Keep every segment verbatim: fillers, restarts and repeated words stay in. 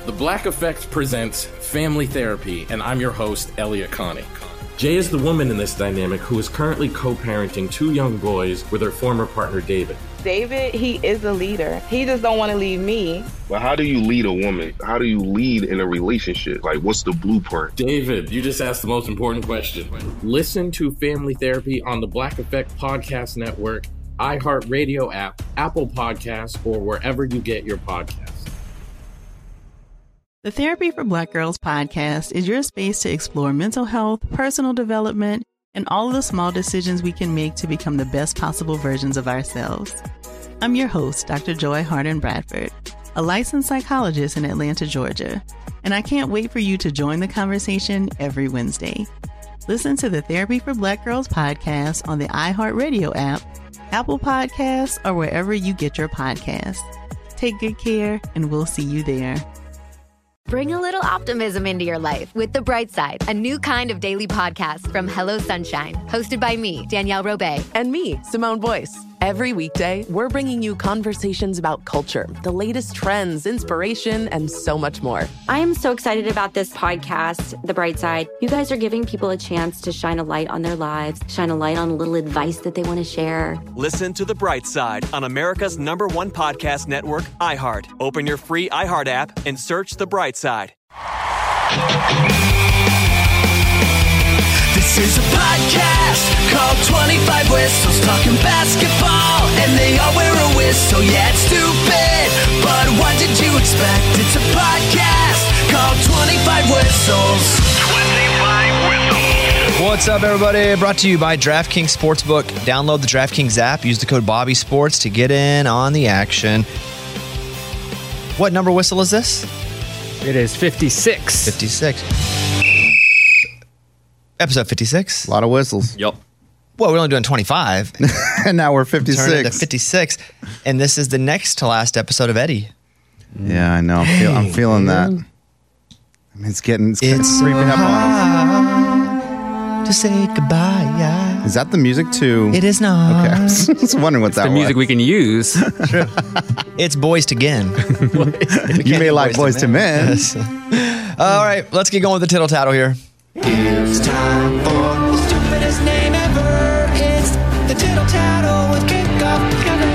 The Black Effect presents Family Therapy, and I'm your host, Elliot Connie. Jay is the woman in this dynamic who is currently co-parenting two young boys with her former partner, David. David, he is a leader. He just don't want to leave me. But how do you lead a woman? How do you lead in a relationship? Like, what's the blueprint? David, you just asked the most important question. Listen to Family Therapy on the Black Effect Podcast Network, iHeartRadio app, Apple Podcasts, or wherever you get your podcasts. The Therapy for Black Girls podcast is your space to explore mental health, personal development, and all of the small decisions we can make to become the best possible versions of ourselves. I'm your host, Doctor Joy Harden Bradford, a licensed psychologist in Atlanta, Georgia, and I can't wait for you to join the conversation every Wednesday. Listen to the Therapy for Black Girls podcast on the iHeartRadio app, Apple Podcasts, or wherever you get your podcasts. Take good care, and we'll see you there. Bring a little optimism into your life with The Bright Side, a new kind of daily podcast from Hello Sunshine, hosted by me, Danielle Robay. And me, Simone Boyce. Every weekday, we're bringing you conversations about culture, the latest trends, inspiration, and so much more. I am so excited about this podcast, The Bright Side. You guys are giving people a chance to shine a light on their lives, shine a light on a little advice that they want to share. Listen to The Bright Side on America's number one podcast network, iHeart. Open your free iHeart app and search The Bright Side. This is a podcast called twenty-five Whistles, talking basketball, and they all wear a whistle. Yeah, it's stupid, but what did you expect? It's a podcast called twenty-five Whistles. twenty-five Whistles. What's up, everybody? Brought to you by DraftKings Sportsbook. Download the DraftKings app. Use the code BobbySports to get in on the action. What number whistle is this? It is fifty-six. fifty-six. Episode fifty-six. A lot of whistles. Yep. Well, we're only doing twenty-five. And now we're fifty-six. Turning to fifty-six. And this is the next to last episode of Eddie. Yeah, I know. Hey, feel, I'm feeling that. I mean, it's getting it's, it's creeping up on us. To say goodbye, yeah. Is that the music too? It is not. Okay. I was wondering what it's that the was. The music we can use. True. It's Boys to Again. You may like Boys to Men. Yes. All right, let's get going with the tittle tattle here. It's time for the stupidest name ever. It's the tittle tattle with Kickoff.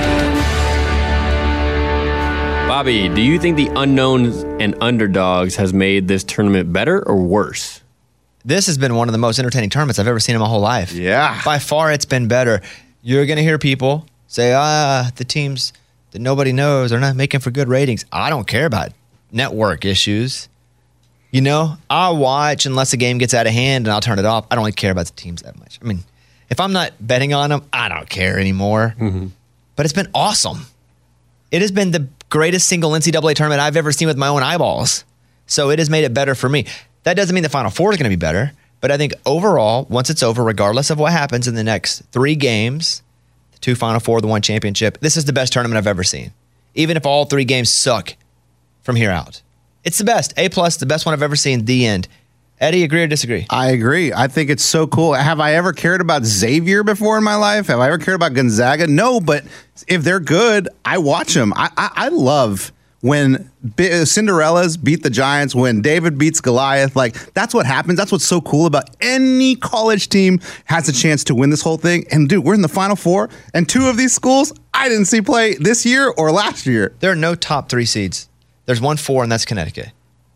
Bobby, do you think the unknowns and underdogs has made this tournament better or worse? This has been one of the most entertaining tournaments I've ever seen in my whole life. Yeah. By far, it's been better. You're going to hear people say, ah, the teams that nobody knows are not making for good ratings. I don't care about network issues. You know, I'll watch unless the game gets out of hand and I'll turn it off. I don't really care about the teams that much. I mean, if I'm not betting on them, I don't care anymore. Mm-hmm. But it's been awesome. It has been the greatest single N C double A tournament I've ever seen with my own eyeballs. So it has made it better for me. That doesn't mean the Final Four is going to be better. But I think overall, once it's over, regardless of what happens in the next three games, the two Final Four, the one championship, this is the best tournament I've ever seen. Even if all three games suck from here out. It's the best. A plus, the best one I've ever seen. The end. Eddie, agree or disagree? I agree. I think it's so cool. Have I ever cared about Xavier before in my life? Have I ever cared about Gonzaga? No, but if they're good, I watch them. I, I, I love when Cinderellas beat the Giants, when David beats Goliath. Like, that's what happens. That's what's so cool about any college team has a chance to win this whole thing. And, dude, we're in the Final Four, and two of these schools I didn't see play this year or last year. There are no top three seeds. There's one four, and that's Connecticut.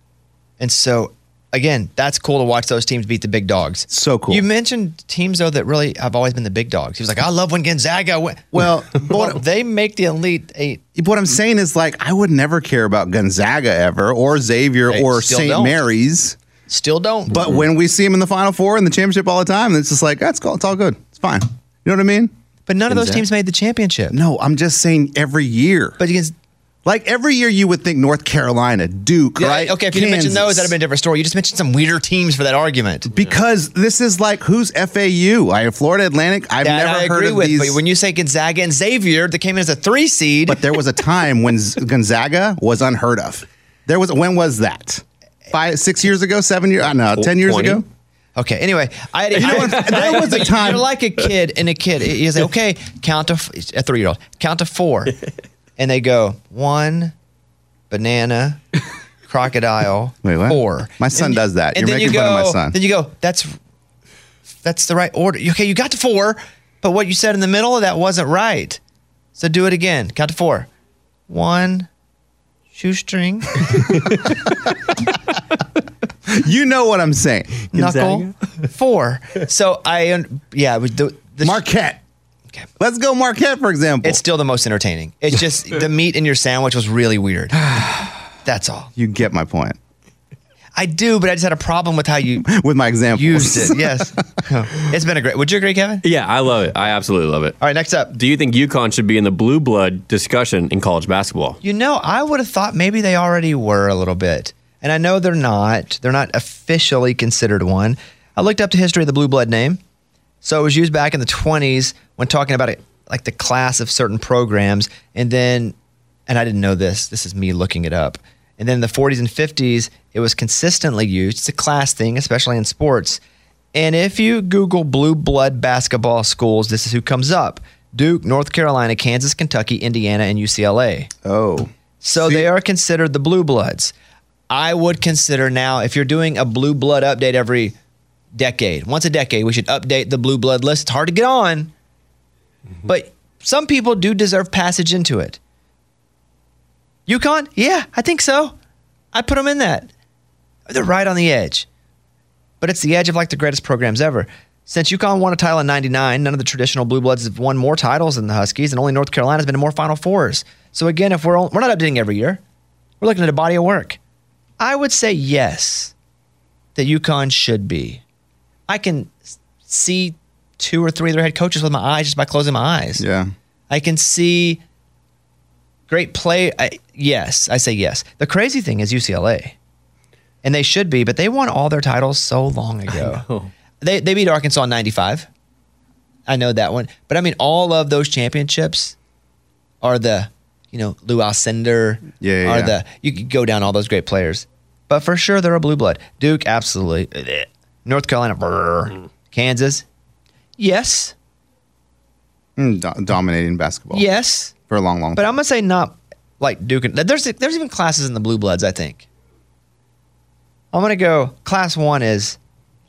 And so, again, that's cool to watch those teams beat the big dogs. So cool. You mentioned teams, though, that really have always been the big dogs. He was like, I love when Gonzaga win. Well, well they make the Elite Eight. What I'm saying is, like, I would never care about Gonzaga ever, or Xavier, Hey, or still Saint don't. Mary's. Still don't. But when we see them in the Final Four and the championship all the time, it's just like, that's cool. It's all good. It's fine. You know what I mean? But none of those Gonzaga. teams made the championship. No, I'm just saying every year. But you can... Like, every year you would think North Carolina, Duke, Yeah, right? Okay, if you didn't mention those, that would have been a different story. You just mentioned some weirder teams for that argument. Because this is like, who's F A U? I Florida Atlantic. I've that never I heard agree of with, these. But when you say Gonzaga and Xavier, that came in as a three seed. But there was a time when Gonzaga was unheard of. There was. When was that? Five, six years ago? Seven years? I don't know. Ten years twenty ago? Okay, anyway, I had, You know what? There was a time- You're like a kid, and a kid, you say, okay, count to, f- a three-year-old, count to four. And they go, one, banana, Crocodile. Wait, what? Four. My son And- does that. and You're then making you fun go, of my son. Then you go, that's that's the right order. Okay, you got to four, but what you said in the middle of that wasn't right. So do it again. Count to four. One, shoestring, You know what I'm saying. knuckle, four. So I, un- yeah, it was the, the Marquette. Okay. Let's go Marquette, for example. It's still the most entertaining. It's just the meat in your sandwich was really weird. That's all. You get my point. I do, but I just had a problem with how you With my example. used it. Yes. It's been a great. Would you agree, Kevin? Yeah, I love it. I absolutely love it. All right, next up. Do you think UConn should be in the blue blood discussion in college basketball? You know, I would have thought maybe they already were a little bit. And I know they're not. They're not officially considered one. I looked up the history of the blue blood name. So it was used back in the twenties when talking about it, like the class of certain programs. And then, and I didn't know this. This is me looking it up. And then in the forties and fifties, it was consistently used. It's a class thing, especially in sports. And if you Google blue blood basketball schools, this is who comes up. Duke, North Carolina, Kansas, Kentucky, Indiana, and U C L A. Oh. So they are considered the blue bloods. I would consider now, if you're doing a blue blood update every decade, once a decade, we should update the blue blood list. It's hard to get on, but some people do deserve passage into it. UConn? Yeah, I think so. I put them in that. They're right on the edge. But it's the edge of like the greatest programs ever. Since UConn won a title in ninety-nine, none of the traditional blue bloods have won more titles than the Huskies, and only North Carolina has been in more Final Fours. So again, if we're we're not updating every year, we're looking at a body of work. I would say yes, that UConn should be. I can see two or three of their head coaches with my eyes just by closing my eyes. Yeah. I can see great play. I, yes, I say yes. The crazy thing is U C L A, and they should be, but they won all their titles so long ago. They they beat Arkansas in ninety-five. I know that one, but I mean all of those championships are the, you know, Lou Alcindor. Yeah, yeah, are yeah. the you could go down all those great players, but for sure they're a blue blood. Duke, absolutely. North Carolina, brr. Kansas, yes, Mm, do- dominating basketball. yes. For a long, long But time. I'm gonna say not like Duke. And, there's there's even classes in the blue bloods. I think. I'm gonna go. Class one is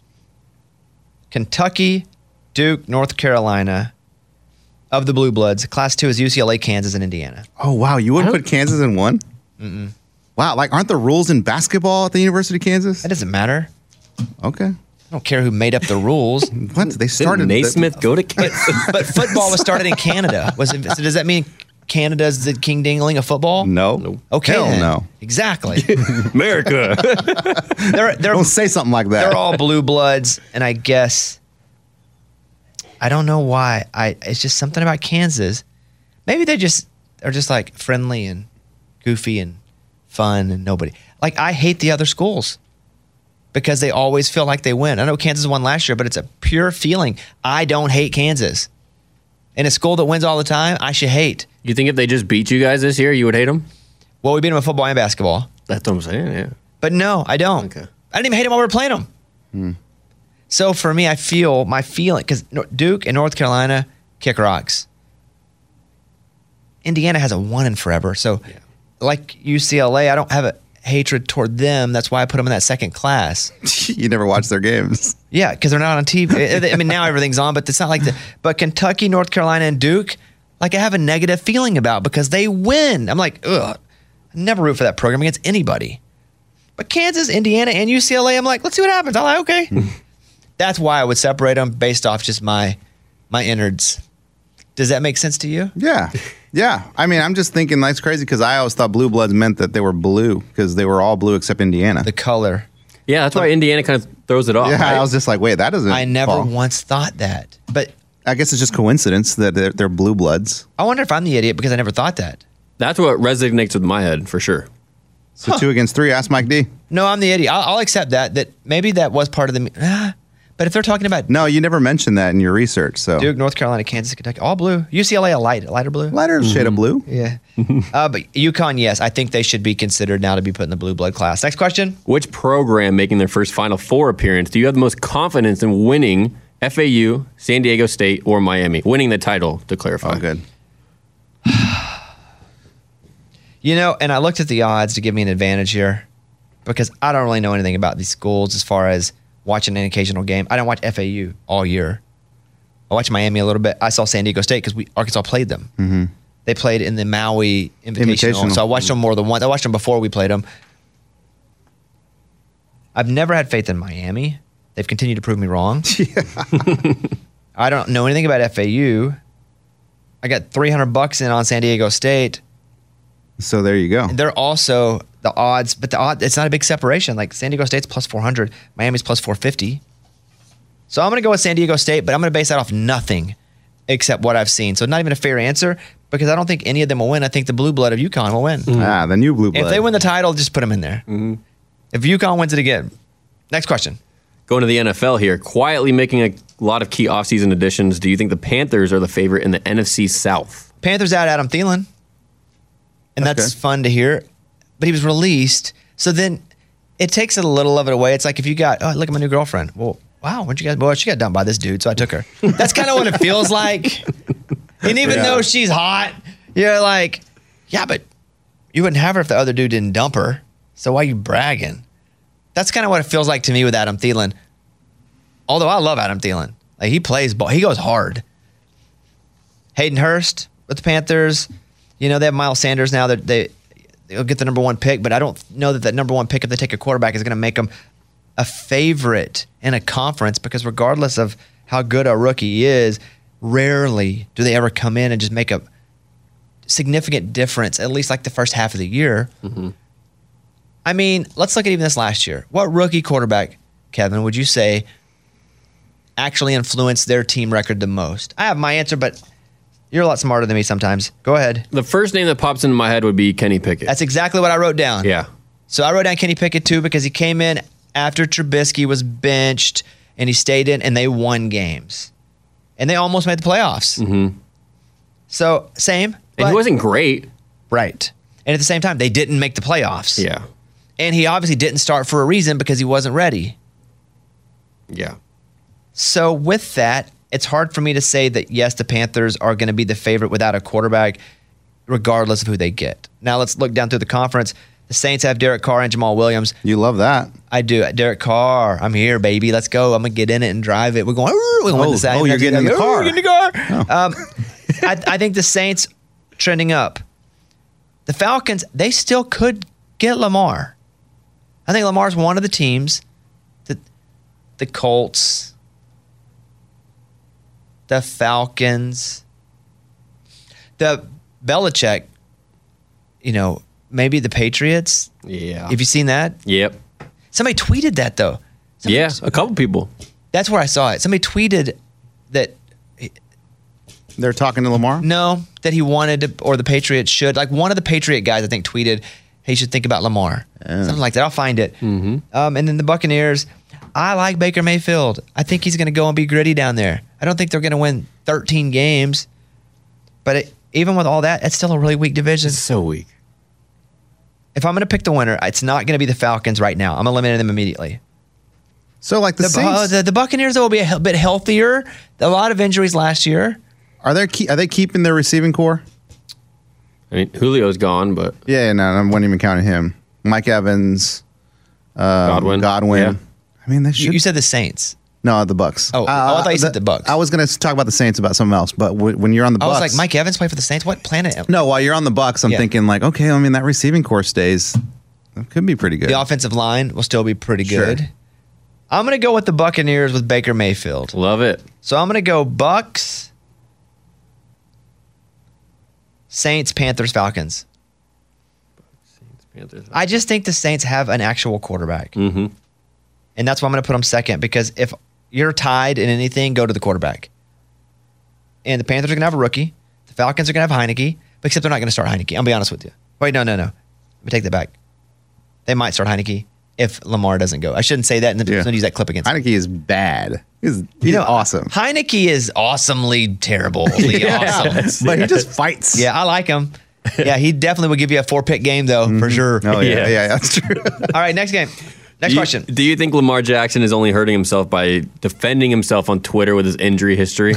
Kentucky, Duke, North Carolina. Of the blue bloods, class two is U C L A, Kansas, and Indiana. Oh, wow. You wouldn't put Kansas in one? Mm-mm. Wow. Like, aren't the rules in basketball at the University of Kansas? That doesn't matter. Okay. I don't care who made up the rules. What? They started. Didn't the- Naismith go to Kansas? But football was started in Canada. Was it, so does that mean Canada's the King Dingling of football? No. Okay. Hell then. no. Exactly. America. they're they're Don't say something like that. they're all blue bloods, and I guess I don't know why. I it's just something about Kansas. Maybe they just are just like friendly and goofy and fun and nobody. Like I hate the other schools because they always feel like they win. I know Kansas won last year, but it's a pure feeling. I don't hate Kansas. In a school that wins all the time, I should hate. You think if they just beat you guys this year, you would hate them? Well, we beat them in football and basketball. That's what I'm saying, yeah. But no, I don't. Okay. I didn't even hate them while we were playing them. Hmm. So for me, I feel my feeling because Duke and North Carolina kick rocks. Indiana has a one in forever. So, Yeah. like U C L A, I don't have a hatred toward them. That's why I put them in that second class. You never watch their games. Yeah, because they're not on T V. I mean, now everything's on, but it's not like the. But Kentucky, North Carolina, and Duke, like I have a negative feeling about because they win. I'm like, ugh, I never root for that program against anybody. But Kansas, Indiana, and U C L A, I'm like, let's see what happens. I'm like, okay. That's why I would separate them based off just my my innards. Does that make sense to you? Yeah. Yeah. I mean, I'm just thinking that's crazy because I always thought blue bloods meant that they were blue because they were all blue except Indiana. The color. Yeah, that's why Indiana kind of throws it off. yeah, right? I was just like, wait, that doesn't. I never fall. once thought that. But I guess it's just coincidence that they're, they're blue bloods. I wonder if I'm the idiot because I never thought that. That's what resonates with my head for sure. So two against three. Ask Mike D. No, I'm the idiot. I'll, I'll accept that. That maybe that was part of the. Ah, but if they're talking about No, you never mentioned that in your research. So Duke, North Carolina, Kansas, Kentucky, all blue. U C L A, a light, lighter blue. lighter shade of blue. Yeah. uh, but UConn, yes, I think they should be considered now to be put in the blue blood class. Next question. Which program making their first Final Four appearance do you have the most confidence in winning? F A U, San Diego State, or Miami? Winning the title, to clarify. Oh, good. You know, and I looked at the odds to give me an advantage here. because I don't really know anything about these schools as far as watching an occasional game. I didn't watch F A U all year. I watched Miami a little bit. I saw San Diego State because we Arkansas played them. Mm-hmm. They played in the Maui Invitational, Invitational. so I watched them more than once. I watched them before we played them. I've never had faith in Miami. They've continued to prove me wrong. I don't know anything about F A U. I got three hundred bucks in on San Diego State. So there you go. And they're also the odds, but the odd, it's not a big separation. Like San Diego State's plus four hundred, Miami's plus four fifty. So I'm going to go with San Diego State, but I'm going to base that off nothing except what I've seen. So not even a fair answer because I don't think any of them will win. I think the blue blood of UConn will win. Mm-hmm. Ah, the new blue blood. If they win the title, just put them in there. Mm-hmm. If UConn wins it again. Next question. Going to the N F L here, quietly making a lot of key offseason additions. Do you think the Panthers are the favorite in the N F C South? Panthers out Adam Thielen. And that's, that's fun to hear. But he was released. So then it takes a little of it away. It's like if you got, oh, look at my new girlfriend. Well, wow, when'd you guys, well, she got dumped by this dude, so I took her. That's kind of what it feels like. And even yeah. though she's hot, you're like, yeah, but you wouldn't have her if the other dude didn't dump her. So why are you bragging? That's kind of what it feels like to me with Adam Thielen. Although I love Adam Thielen. Like he plays ball. He goes hard. Hayden Hurst with the Panthers. You know, they have Miles Sanders now. That they, they'll get the number one pick, but I don't know that that number one pick, if they take a quarterback, is going to make them a favorite in a conference because regardless of how good a rookie is, rarely do they ever come in and just make a significant difference, at least like the first half of the year. Mm-hmm. I mean, let's look at even this last year. What rookie quarterback, Kevin, would you say actually influenced their team record the most? I have my answer, but you're a lot smarter than me sometimes. Go ahead. The first name that pops into my head would be Kenny Pickett. That's exactly what I wrote down. Yeah. So I wrote down Kenny Pickett too because he came in after Trubisky was benched and he stayed in and they won games. And they almost made the playoffs. Mm-hmm. So, same. And he wasn't great. Right. And at the same time, they didn't make the playoffs. Yeah. And he obviously didn't start for a reason because he wasn't ready. Yeah. So with that, it's hard for me to say that, yes, the Panthers are going to be the favorite without a quarterback, regardless of who they get. Now let's look down through the conference. The Saints have Derek Carr and Jamal Williams. You love that. I do. Derek Carr, I'm here, baby. Let's go. I'm going to get in it and drive it. We're going, we're going to win this. Oh, you're getting in the car. We're getting in the car. Oh. Um, I, I think the Saints trending up. The Falcons, they still could get Lamar. I think Lamar's one of the teams that the Colts, the Falcons, the Belichick, you know, maybe the Patriots. Yeah. Have you seen that? Yep. Somebody tweeted that, though. Somebody, yeah, a couple people. That's where I saw it. Somebody tweeted that. They're talking to Lamar? No, that he wanted to, or the Patriots should. Like one of the Patriot guys, I think, tweeted, hey, you should think about Lamar. Yeah. Something like that. I'll find it. Mm-hmm. Um, and then the Buccaneers, I like Baker Mayfield. I think he's going to go and be gritty down there. I don't think they're going to win thirteen games. But it, even with all that, it's still a really weak division. It's so weak. If I'm going to pick the winner, it's not going to be the Falcons right now. I'm eliminating them immediately. So like the, the Saints? Uh, the, the Buccaneers will be a he- bit healthier. A lot of injuries last year. Are they are they keeping their receiving core? I mean, Julio's gone, but yeah, no, I wasn't even counting him. Mike Evans, um, Godwin. Godwin. Yeah. I mean, they should. You, you said the Saints. No, the Bucks. Oh, uh, oh I thought you said the Bucks. I was going to talk about the Saints about something else, but w- when you're on the Bucks, I was like, Mike Evans played for the Saints. What planet? No, while you're on the Bucks, I'm Yeah. thinking like, okay, I mean that receiving core stays. It could be pretty good. The offensive line will still be pretty Sure. good. I'm going to go with the Buccaneers with Baker Mayfield. love it. So I'm going to go Bucks, Saints, Panthers, Falcons. Panthers. I just think the Saints have an actual quarterback. Mm-hmm. And that's why I'm going to put them second because if you're tied in anything, go to the quarterback. And the Panthers are going to have a rookie. The Falcons are going to have Heineke, except they're not going to start Heineke. I'll be honest with you. Wait, no, no, no. Let me take that back. They might start Heineke if Lamar doesn't go. I shouldn't say that and then Yeah. yeah. use that clip against him. Heineke is bad. He's, he's You know, awesome, Heineke is awesomely terribly awesome. but he just fights. Yeah, I like him. Yeah, he definitely would give you a four-pick game, though, for sure. Oh yeah, Yeah. yeah, that's true. All right, next game. Next Do you- question. Do you think Lamar Jackson is only hurting himself by defending himself on Twitter with his injury history?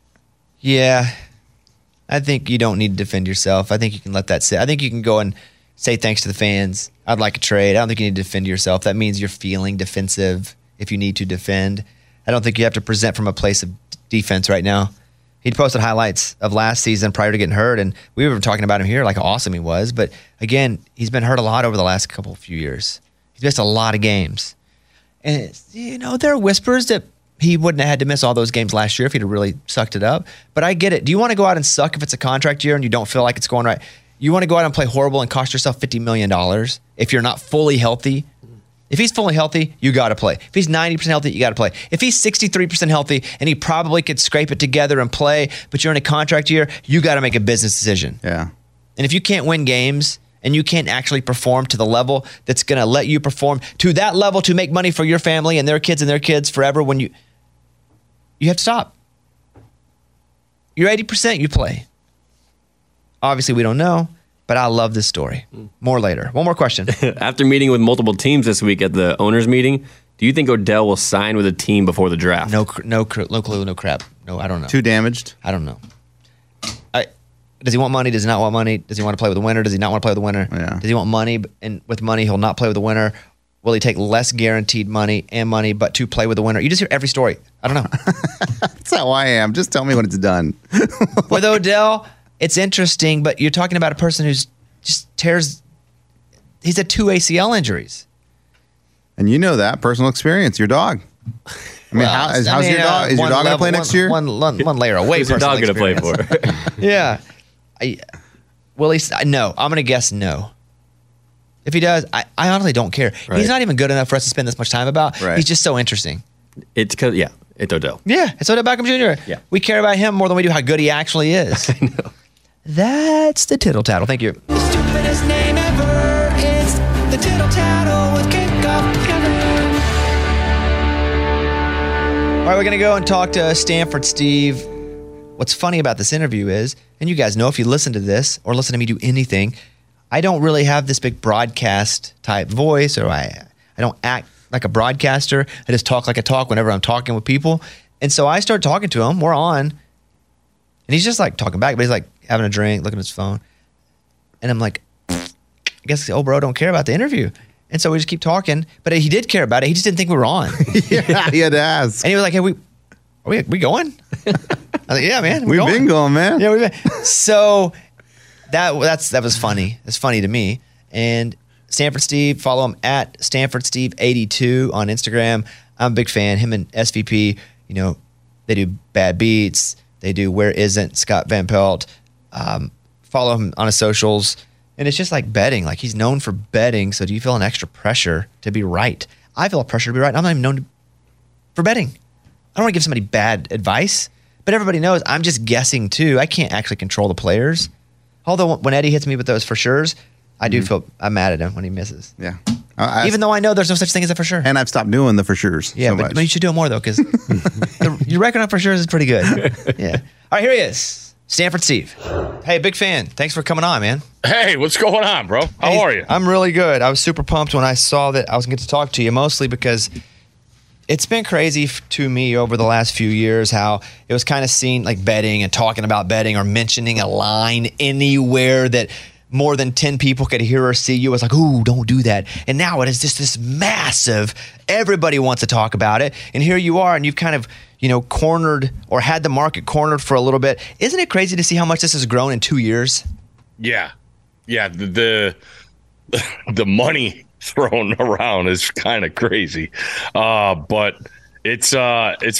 Yeah, I think you don't need to defend yourself. I think you can let that sit. I think you can go and say thanks to the fans. I'd like a trade. I don't think you need to defend yourself. That means you're feeling defensive if you need to defend. I don't think you have to present from a place of defense right now. He posted highlights of last season prior to getting hurt, and we were talking about him here, like how awesome he was. But again, he's been hurt a lot over the last couple of few years. He's missed a lot of games. And, it's, you know, there are whispers that he wouldn't have had to miss all those games last year if he'd have really sucked it up. But I get it. Do you want to go out and suck if it's a contract year and you don't feel like it's going right? You want to go out and play horrible and cost yourself fifty million dollars if you're not fully healthy? If he's fully healthy, you got to play. If he's ninety percent healthy, you got to play. If he's sixty-three percent healthy and he probably could scrape it together and play, but you're in a contract year, you got to make a business decision. Yeah. And if you can't win games and you can't actually perform to the level that's going to let you perform to that level to make money for your family and their kids and their kids forever, when you you have to stop. You're eighty percent, you play. Obviously, we don't know. But I love this story. More later. One more question. After meeting with multiple teams this week at the owners meeting, do you think Odell will sign with a team before the draft? No, no, no clue, no crap. No, I don't know. Too damaged? I don't know. I, does he want money? Does he not want money? Does he want to play with the winner? Does he not want to play with the winner? Yeah. Does he want money? And with money, he'll not play with the winner. Will he take less guaranteed money and money, but to play with the winner? You just hear every story. I don't know. That's how I am. Just tell me when it's done. With Odell, it's interesting, but you're talking about a person who's just tears. He's had two A C L injuries. And you know that. Personal experience. Your dog. I mean, Well, how, is, I how's mean, your dog? uh, Is your one dog going to level- play next one- year? One, one, one layer away. Who's your dog personal going to play experience. for? Yeah. I, will he? No. I'm going to guess no. If he does, I, I honestly don't care. Right. He's not even good enough for us to spend this much time about. Right. He's just so interesting. It's because, yeah, it's Odell. Yeah, it's Odell Beckham Junior Yeah. We care about him more than we do how good he actually is. I know. That's the tittle tattle. Thank you. Stupidest name ever. It's the Tittle Tattle with Kickoff Kevin. All right, we're going to go and talk to Stanford Steve. What's funny about this interview is, and you guys know if you listen to this or listen to me do anything, I don't really have this big broadcast type voice, or I, I don't act like a broadcaster. I just talk like I talk whenever I'm talking with people. And so I start talking to him. We're on. And he's just like talking back, but he's like having a drink, looking at his phone. And I'm like, I guess old bro don't care about the interview. And so we just keep talking. But he did care about it. He just didn't think we were on. Yeah, he had to ask. And he was like, hey, we, are we, we going? I was like, yeah, man. We've been going, man. Yeah, we've been. So that that's that was funny. It's funny to me. And Stanford Steve, follow him at Stanford Steve eighty-two on Instagram. I'm a big fan. Him and S V P, you know, they do Bad Beats. They do Where Isn't Scott Van Pelt. Um, follow him on his socials. And it's just like betting. Like, he's known for betting. So do you feel an extra pressure to be right? I feel a pressure to be right. I'm not even known to, for betting. I don't want to give somebody bad advice. But everybody knows I'm just guessing too. I can't actually control the players. Although when Eddie hits me with those for sures, I do mm-hmm. feel I'm mad at him when he misses. Yeah. I, Even though I know there's no such thing as a for sure. And I've stopped doing the for sures. Yeah, so but, much. but you should do it more though, because your record on for sures is pretty good. Yeah. All right, here he is. Stanford Steve. Hey, big fan. Thanks for coming on, man. Hey, what's going on, bro? How hey, are you? I'm really good. I was super pumped when I saw that I was going to get to talk to you, mostly because it's been crazy f- to me over the last few years how it was kind of seen like betting and talking about betting or mentioning a line anywhere that more than ten people could hear or see you. It's like, ooh, don't do that. And now it is just this massive, everybody wants to talk about it. And here you are, and you've kind of, you know, cornered or had the market cornered for a little bit. Isn't it crazy to see how much this has grown in two years? Yeah. Yeah. The, the, the money thrown around is kind of crazy. Uh, but it's, uh, it's,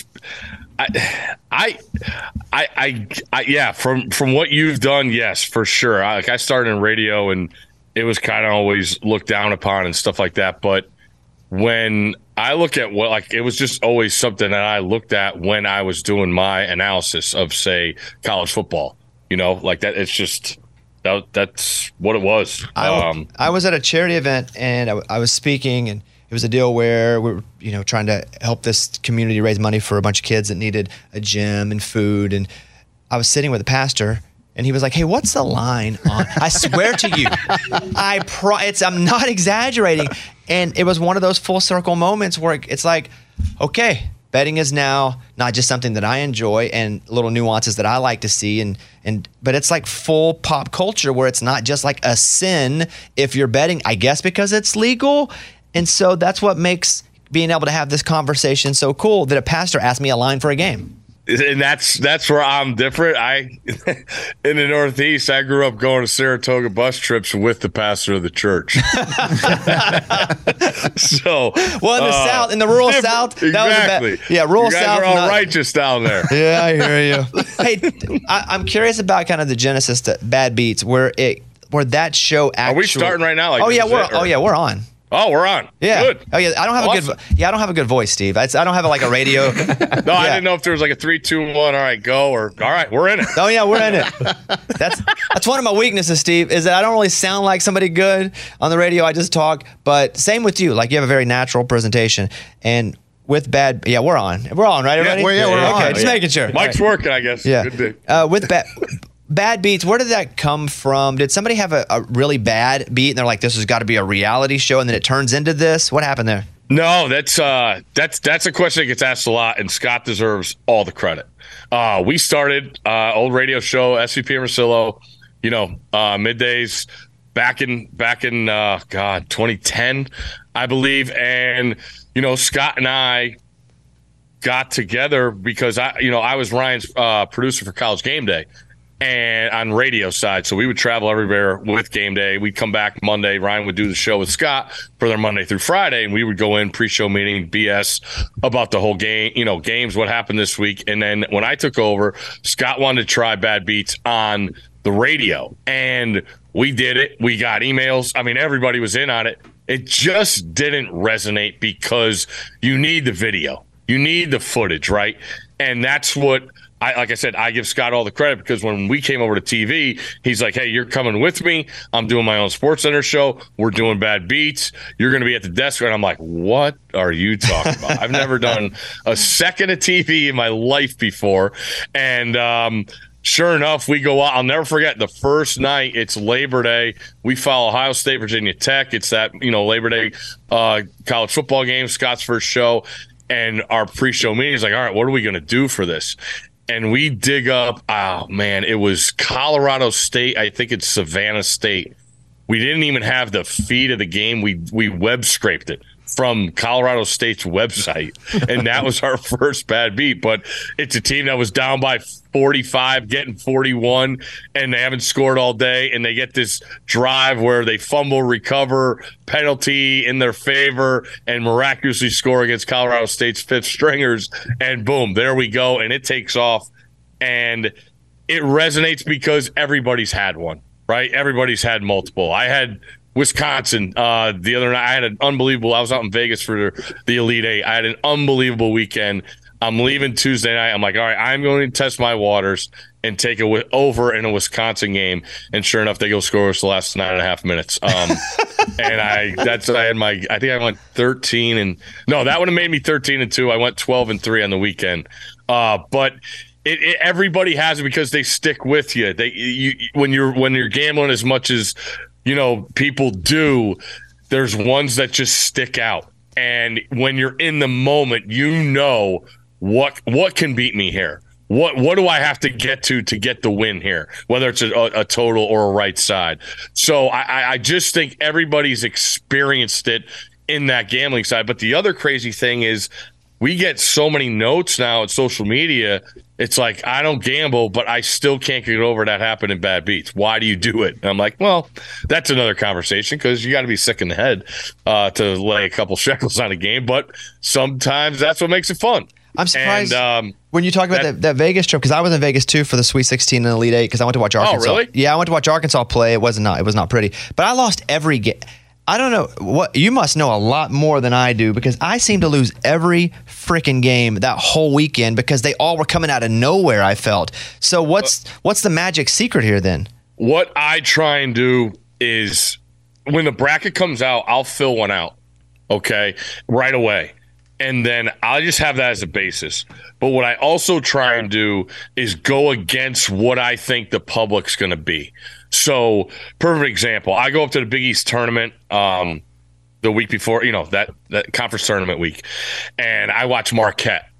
I, I, I, I, I, yeah, from, from what you've done, yes, for sure. I, like I started in radio and it was kind of always looked down upon and stuff like that. But when I look at what, like, it was just always something that I looked at when I was doing my analysis of, say, college football, you know, like that. It's just, that, that's what it was. I, Um, I was at a charity event and I, I was speaking, and it was a deal where we were, you know, trying to help this community raise money for a bunch of kids that needed a gym and food. And I was sitting with a pastor, and he was like, "Hey, what's the line on?" I swear to you, I pro- it's I'm not exaggerating. And it was one of those full circle moments where it's like, okay, betting is now not just something that I enjoy and little nuances that I like to see, and and but it's like full pop culture where it's not just like a sin if you're betting, I guess because it's legal. And so that's what makes being able to have this conversation so cool that a pastor asked me a line for a game. And that's that's where I'm different. I in the Northeast, I grew up going to Saratoga bus trips with the pastor of the church. so, well, in the uh, South, in the rural different. South, that exactly. was a bad, yeah, rural you guys South. are all not, righteous down there. Yeah, I hear you. Hey, I, I'm curious about kind of the genesis to Bad Beats, where it where that show actually. Are we starting right now? Like oh yeah, we're it, oh yeah, we're on. Oh, we're on. Yeah. Good. Oh yeah. I don't have awesome. a good. Yeah, I don't have a good voice, Steve. I, I don't have like a radio. no, yeah. I didn't know if there was like a three, two, one. All right, go or all right, we're in it. Oh yeah, we're in it. That's that's one of my weaknesses, Steve. Is that I don't really sound like somebody good on the radio. I just talk. But same with you. Like you have a very natural presentation, and with Bad, yeah, we're on. We're on, right? Everybody? Yeah, we're, yeah, we're yeah, on. Okay, just yeah. making sure. Mike's right. working, I guess. Yeah. Good day. Uh, with Bad. Bad beats, where did that come from? Did somebody have a, a really bad beat and they're like, this has got to be a reality show, and then it turns into this? What happened there? No, that's uh, that's that's a question that gets asked a lot, and Scott deserves all the credit. Uh, we started uh, old radio show, S V P and Rosillo, you know, uh, middays back in back in uh, God twenty ten, I believe, and you know, Scott and I got together because I, you know, I was Ryan's uh, producer for College Game Day. And on radio side, so we would travel everywhere with Game Day. We'd come back Monday. Ryan would do the show with Scott for their Monday through Friday, and we would go in pre-show meeting, B S about the whole game, you know, games, what happened this week. And then when I took over, Scott wanted to try Bad Beats on the radio, and we did it. We got emails. I mean, everybody was in on it. It just didn't resonate because you need the video, you need the footage, right? And that's what. I, like I said, I give Scott all the credit because when we came over to T V, he's like, hey, you're coming with me. I'm doing my own SportsCenter show. We're doing Bad Beats. You're going to be at the desk. And I'm like, what are you talking about? I've never done a second of T V in my life before. And um, sure enough, we go out. I'll never forget the first night. It's Labor Day. We follow Ohio State, Virginia Tech. It's that, you know, Labor Day uh, college football game, Scott's first show. And our pre-show meeting is like, all right, what are we going to do for this? And we dig up, oh, man, it was Colorado State. I think it's Savannah State. We didn't even have the feed of the game. We we web scraped it from Colorado State's website. And that was our first bad beat. But it's a team that was down by forty-five, getting forty-one, and they haven't scored all day. And they get this drive where they fumble, recover, penalty in their favor, and miraculously score against Colorado State's fifth stringers. And boom, there we go. And it takes off. And it resonates because everybody's had one, right? Everybody's had multiple. I had Wisconsin uh, the other night. I had an unbelievable – I was out in Vegas for the Elite Eight. I had an unbelievable weekend. I'm leaving Tuesday night. I'm like, all right, I'm going to test my waters and take it over in a Wisconsin game. And sure enough, they go score us the last nine and a half minutes. Um, and I that's I had my – I think I went thirteen and – no, that would have made me thirteen and two. I went twelve and three on the weekend. Uh, but – It, it, everybody has it because they stick with you. They you, when you're when you're gambling as much as you know people do. There's ones that just stick out, and when you're in the moment, you know what what can beat me here. What what do I have to get to to get the win here? Whether it's a, a total or a right side. So I, I just think everybody's experienced it in that gambling side. But the other crazy thing is, we get so many notes now on social media. It's like, I don't gamble, but I still can't get over that happened in Bad Beats. Why do you do it? And I'm like, well, that's another conversation because you got to be sick in the head uh, to lay a couple shekels on a game. But sometimes that's what makes it fun. I'm surprised and, um, when you talk about that, that, that Vegas trip, because I was in Vegas too for the Sweet sixteen and Elite Eight because I went to watch Arkansas. Oh, really? Yeah, I went to watch Arkansas play. It wasn't not, it was not pretty, but I lost every game. I don't know what you must know a lot more than I do because I seem to lose every freaking game that whole weekend because they all were coming out of nowhere. I felt so. What's uh, what's the magic secret here then? What I try and do is when the bracket comes out, I'll fill one out, okay, right away, and then I'll just have that as a basis. But what I also try and do is go against what I think the public's going to be. So, perfect example. I go up to the Big East tournament um, the week before, you know, that, that conference tournament week, and I watch Marquette.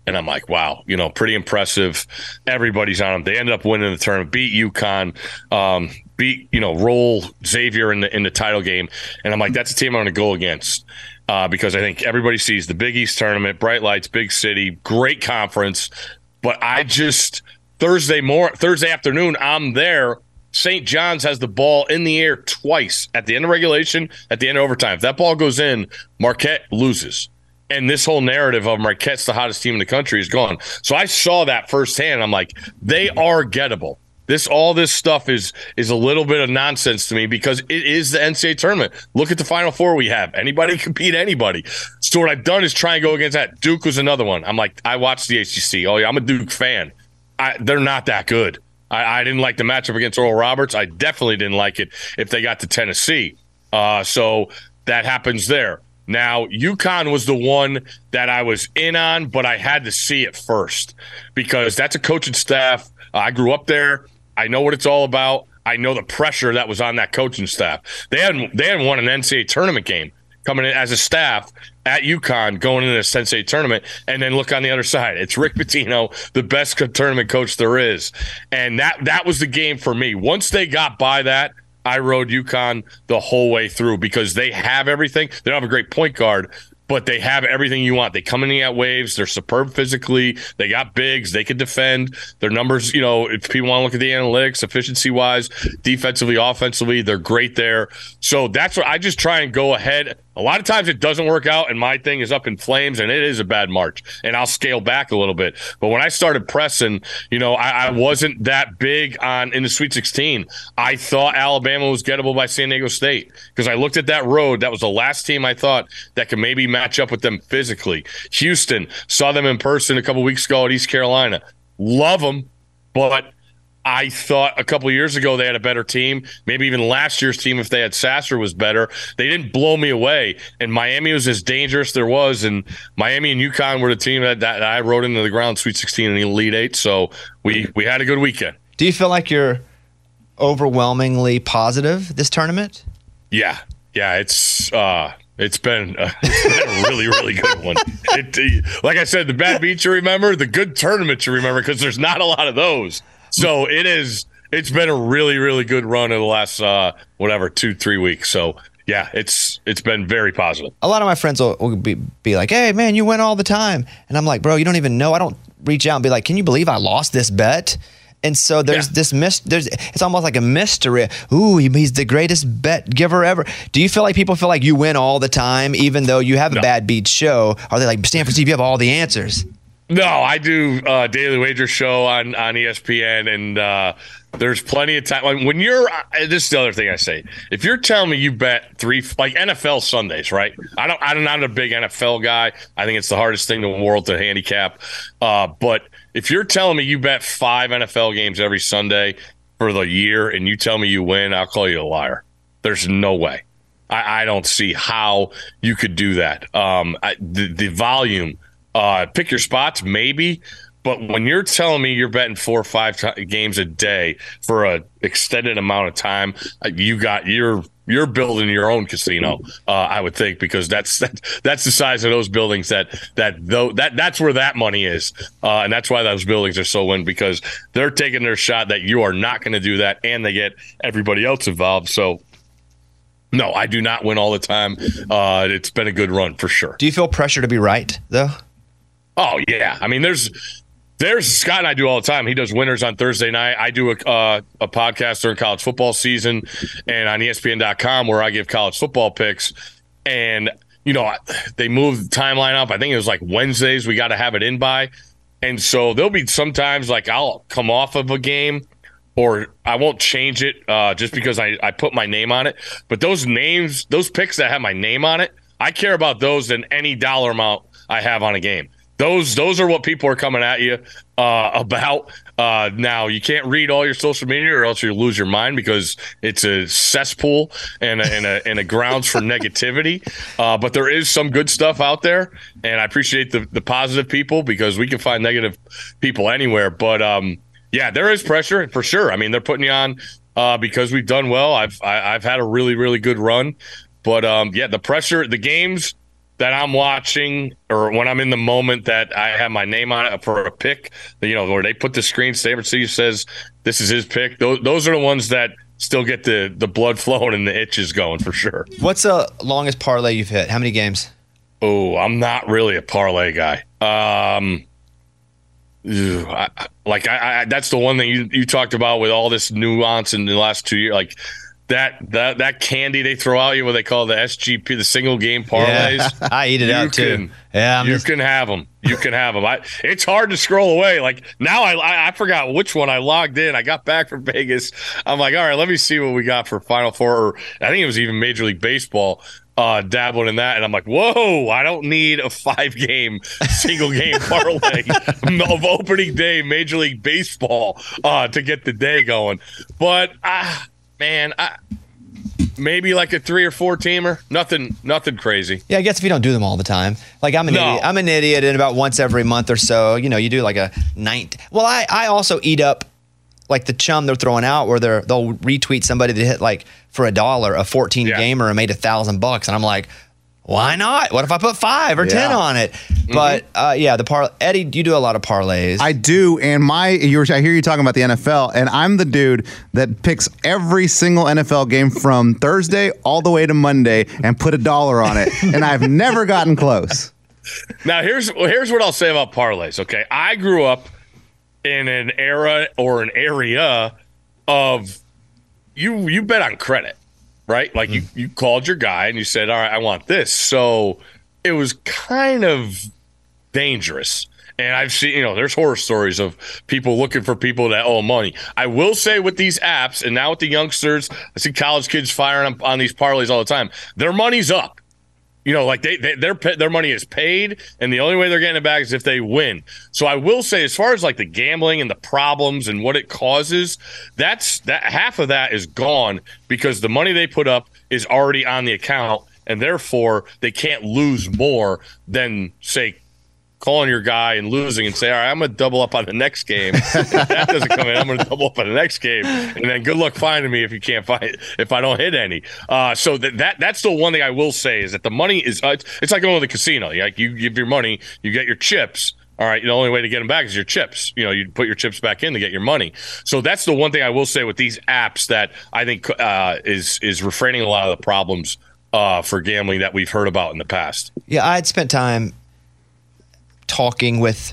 And I'm like, wow, you know, pretty impressive. Everybody's on them. They ended up winning the tournament, beat UConn, um, beat, you know, roll Xavier in the in the title game. And I'm like, that's a team I'm going to go against uh, because I think everybody sees the Big East tournament, bright lights, big city, great conference. But I just Thursday more Thursday afternoon, I'm there. Saint John's has the ball in the air twice at the end of regulation, at the end of overtime. If that ball goes in, Marquette loses. And this whole narrative of Marquette's the hottest team in the country is gone. So I saw that firsthand. And I'm like, they are gettable. This all this stuff is is a little bit of nonsense to me because it is the N C double A tournament. Look at the Final Four we have. Anybody can beat anybody. So what I've done is try and go against that. Duke was another one. I'm like, I watched the A C C. Oh, yeah, I'm a Duke fan. I, they're not that good. I, I didn't like the matchup against Oral Roberts. I definitely didn't like it if they got to Tennessee. Uh, so that happens there. Now, UConn was the one that I was in on, but I had to see it first because that's a coaching staff. Uh, I grew up there. I know what it's all about. I know the pressure that was on that coaching staff. They hadn't they hadn't won an N C double A tournament game coming in as a staff at UConn going into this N C double A tournament, and then look on the other side. It's Rick Pitino, the best tournament coach there is. And that that was the game for me. Once they got by that, I rode UConn the whole way through because they have everything. They don't have a great point guard, but they have everything you want. They come in at waves. They're superb physically. They got bigs. They can defend. Their numbers, you know, if people want to look at the analytics, efficiency-wise, defensively, offensively, they're great there. So that's what I just try and go ahead. A lot of times it doesn't work out, and my thing is up in flames, and it is a bad March, and I'll scale back a little bit. But when I started pressing, you know, I, I wasn't that big on in the Sweet sixteen. I thought Alabama was gettable by San Diego State because I looked at that road. That was the last team I thought that could maybe match up with them physically. Houston, saw them in person a couple weeks ago at East Carolina. Love them, but I thought a couple of years ago they had a better team. Maybe even last year's team, if they had Sasser, was better. They didn't blow me away. And Miami was as dangerous there was. And Miami and UConn were the team that, that I rode into the ground Sweet sixteen and the Elite Eight. So we, we had a good weekend. Do you feel like you're overwhelmingly positive this tournament? Yeah. Yeah, it's uh, it's been, uh, it's been a really, really good one. It, like I said, the bad beats you remember, the good tournaments you remember, because there's not a lot of those. So it is. It's been a really, really good run in the last uh, whatever two, three weeks. So yeah, it's it's been very positive. A lot of my friends will, will be be like, "Hey, man, you win all the time," and I'm like, "Bro, you don't even know." I don't reach out and be like, "Can you believe I lost this bet?" And so there's yeah. this mis- there's it's almost like a mystery. Ooh, he, he's the greatest bet giver ever. Do you feel like people feel like you win all the time, even though you have a no. bad beat show? Are they like, Stanford Steve, you have all the answers? No, I do a Daily Wager show on, on E S P N, and uh, there's plenty of time. When you're, this is the other thing I say. If you're telling me you bet three, like N F L Sundays, right? I don't, I'm not a big N F L guy. I think it's the hardest thing in the world to handicap. Uh, but if you're telling me you bet five N F L games every Sunday for the year and you tell me you win, I'll call you a liar. There's no way. I, I don't see how you could do that. Um, I, the, the volume. Uh, pick your spots, maybe, but when you're telling me you're betting four or five t- games a day for an extended amount of time, uh, you got you're you're building your own casino. Uh, I would think because that's that, that's the size of those buildings that that though that that's where that money is, uh, and that's why those buildings are so win because they're taking their shot that you are not going to do that, and they get everybody else involved. So. No, I do not win all the time. Uh, it's been a good run for sure. Do you feel pressure to be right though? Oh, yeah. I mean, there's there's Scott and I do all the time. He does winners on Thursday night. I do a, uh, a podcast during college football season and on E S P N dot com where I give college football picks. And, you know, they moved the timeline up. I think it was like Wednesdays we got to have it in by. And so there'll be sometimes like I'll come off of a game or I won't change it uh, just because I, I put my name on it. But those names, those picks that have my name on it, I care about those than any dollar amount I have on a game. Those those are what people are coming at you uh, about. Uh, now, you can't read all your social media or else you lose your mind because it's a cesspool and a, and a, and a grounds for negativity. Uh, but there is some good stuff out there, and I appreciate the, the positive people because we can find negative people anywhere. But, um, yeah, there is pressure for sure. I mean, they're putting you on uh, because we've done well. I've I, I've had a really, really good run. But, um, yeah, the pressure, the games – that I'm watching, or when I'm in the moment that I have my name on it for a pick, you know, where they put the screen, Stanford Steve says this is his pick. Those those are the ones that still get the the blood flowing and the itches going for sure. What's the longest parlay you've hit? How many games? Oh, I'm not really a parlay guy. Um, ew, I, like I, I, that's the one thing you you talked about with all this nuance in the last two years, like. That that that candy they throw out you, what they call the S G P, the single game parlays. Yeah, I eat it you out can, too. Yeah, I'm you just... can have them. You can have them. I, it's hard to scroll away. Like now, I, I I forgot which one I logged in. I got back from Vegas. I'm like, all right, let me see what we got for Final Four. Or I think it was even Major League Baseball. Uh, dabbling in that, and I'm like, whoa! I don't need a five-game single game parlay of opening day Major League Baseball uh, to get the day going. But ah. Uh, Man, I, maybe like a three or four teamer. Nothing, nothing crazy. Yeah, I guess if you don't do them all the time. Like I'm an no. idiot. I'm an idiot, and about once every month or so, you know, you do like a night. Well, I, I also eat up like the chum they're throwing out where they're they'll retweet somebody that hit like for a dollar a fourteen yeah. gamer and made a thousand bucks, and I'm like, why not? What if I put five or yeah. ten on it? Mm-hmm. But uh, yeah, the par. Eddie, you do a lot of parlays. I do, and my you were, I hear you talking about the N F L, and I'm the dude that picks every single N F L game from Thursday all the way to Monday and put a dollar on it, and I've never gotten close. Now here's here's what I'll say about parlays. Okay, I grew up in an era or an area of you you bet on credit. Right? Like you, you called your guy and you said, all right, I want this. So it was kind of dangerous. And I've seen, you know, there's horror stories of people looking for people that owe money. I will say with these apps and now with the youngsters, I see college kids firing on, on these parlays all the time. Their money's up. You know, like they, they their their money is paid, and the only way they're getting it back is if they win. So I will say, as far as like the gambling and the problems and what it causes, that's that half of that is gone because the money they put up is already on the account, and therefore they can't lose more than say calling your guy and losing and say, all right, I'm going to double up on the next game. If that doesn't come in, I'm going to double up on the next game. And then good luck finding me if you can't find it, if I don't hit any. Uh, so that, that that's the one thing I will say is that the money is, uh, it's like going to the casino. Like you give your money, you get your chips. All right, the only way to get them back is your chips. You know, you put your chips back in to get your money. So that's the one thing I will say with these apps that I think uh, is is refraining a lot of the problems uh, for gambling that we've heard about in the past. Yeah, I had spent time talking with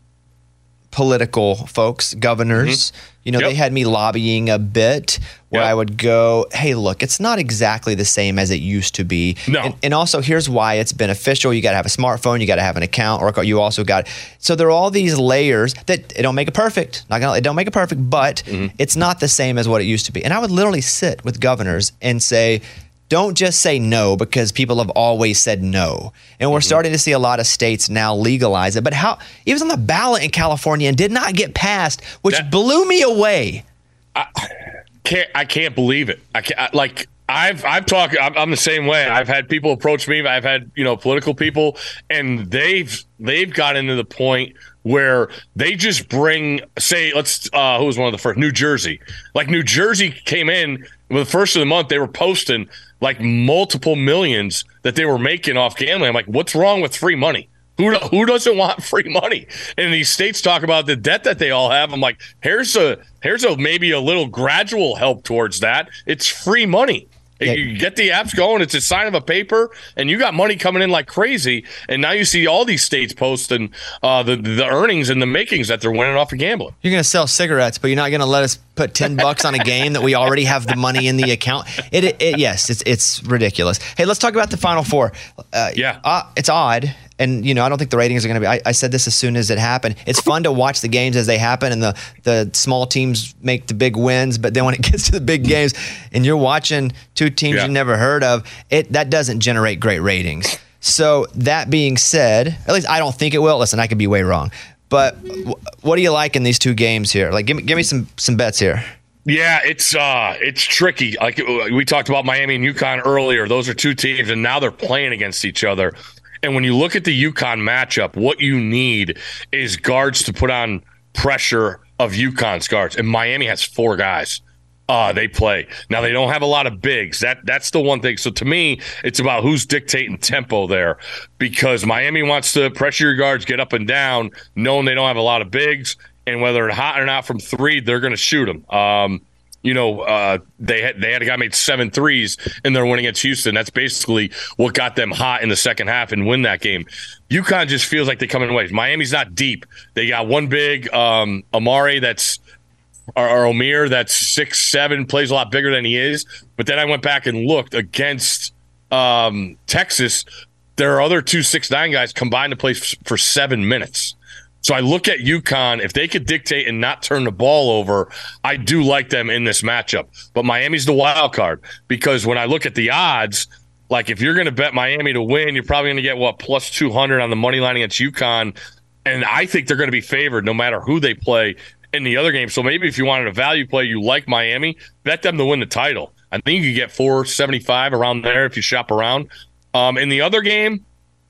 political folks, governors. Mm-hmm. You know, yep. they had me lobbying a bit where yep. I would go, hey, look, it's not exactly the same as it used to be. No. And, and also, here's why it's beneficial. You got to have a smartphone. You got to have an account. Or you also got – so there are all these layers that it don't make it perfect. Not gonna, it don't make it perfect, but mm-hmm. it's not the same as what it used to be. And I would literally sit with governors and say – don't just say no because people have always said no. And we're mm-hmm. starting to see a lot of states now legalize it. But how it was on the ballot in California and did not get passed, which that, blew me away. I can't I can't believe it. I can't I, like I've I've talked I'm, I'm the same way. I've had people approach me. I've had, you know, political people, and they've they've gotten to the point where they just bring, say, let's uh who was one of the first? New Jersey. Like New Jersey came in with the first of the month, they were posting like multiple millions that they were making off gambling. I'm like, what's wrong with free money? Who who doesn't want free money? And these states talk about the debt that they all have. I'm like, here's a here's a maybe a little gradual help towards that. It's free money. Yeah. You get the apps going, it's a sign of a paper, and you got money coming in like crazy. And now you see all these states posting uh, the the earnings and the makings that they're winning off of gambling. You're going to sell cigarettes, but you're not going to let us put ten bucks on a game that we already have the money in the account. It, it, it yes, it's it's ridiculous. Hey, let's talk about the Final Four. Uh, yeah, uh, it's odd. And, you know, I don't think the ratings are going to be, I, I said this as soon as it happened. It's fun to watch the games as they happen and the, the small teams make the big wins. But then when it gets to the big games and you're watching two teams yeah. you never heard of, it that doesn't generate great ratings. So that being said, at least I don't think it will. Listen, I could be way wrong. But w- what do you like in these two games here? Like, give me give me some some bets here. Yeah, it's uh, it's tricky. Like we talked about Miami and UConn earlier. Those are two teams, and now they're playing against each other. And when you look at the UConn matchup, what you need is guards to put on pressure of UConn's guards. And Miami has four guys. Uh, they play. Now, they don't have a lot of bigs. That That's the one thing. So, to me, it's about who's dictating tempo there, because Miami wants to pressure your guards, get up and down, knowing they don't have a lot of bigs, and whether it's hot or not from three, they're going to shoot them. Um, you know, uh, they had, they had a guy made seven threes in their win against Houston. That's basically what got them hot in the second half and win that game. UConn just feels like they come in waves. Miami's not deep. They got one big, um, Amari, that's or, or Omer, that's six seven, plays a lot bigger than he is. But then I went back and looked against um, Texas. Their other two six nine guys combined to play f- for seven minutes. So I look at UConn. If they could dictate and not turn the ball over, I do like them in this matchup. But Miami's the wild card, because when I look at the odds, like if you're going to bet Miami to win, you're probably going to get, what, plus two hundred on the money line against UConn. And I think they're going to be favored no matter who they play in the other game. So maybe if you wanted a value play, you like Miami, bet them to win the title. I think you could get four seventy-five around there if you shop around. Um, in the other game,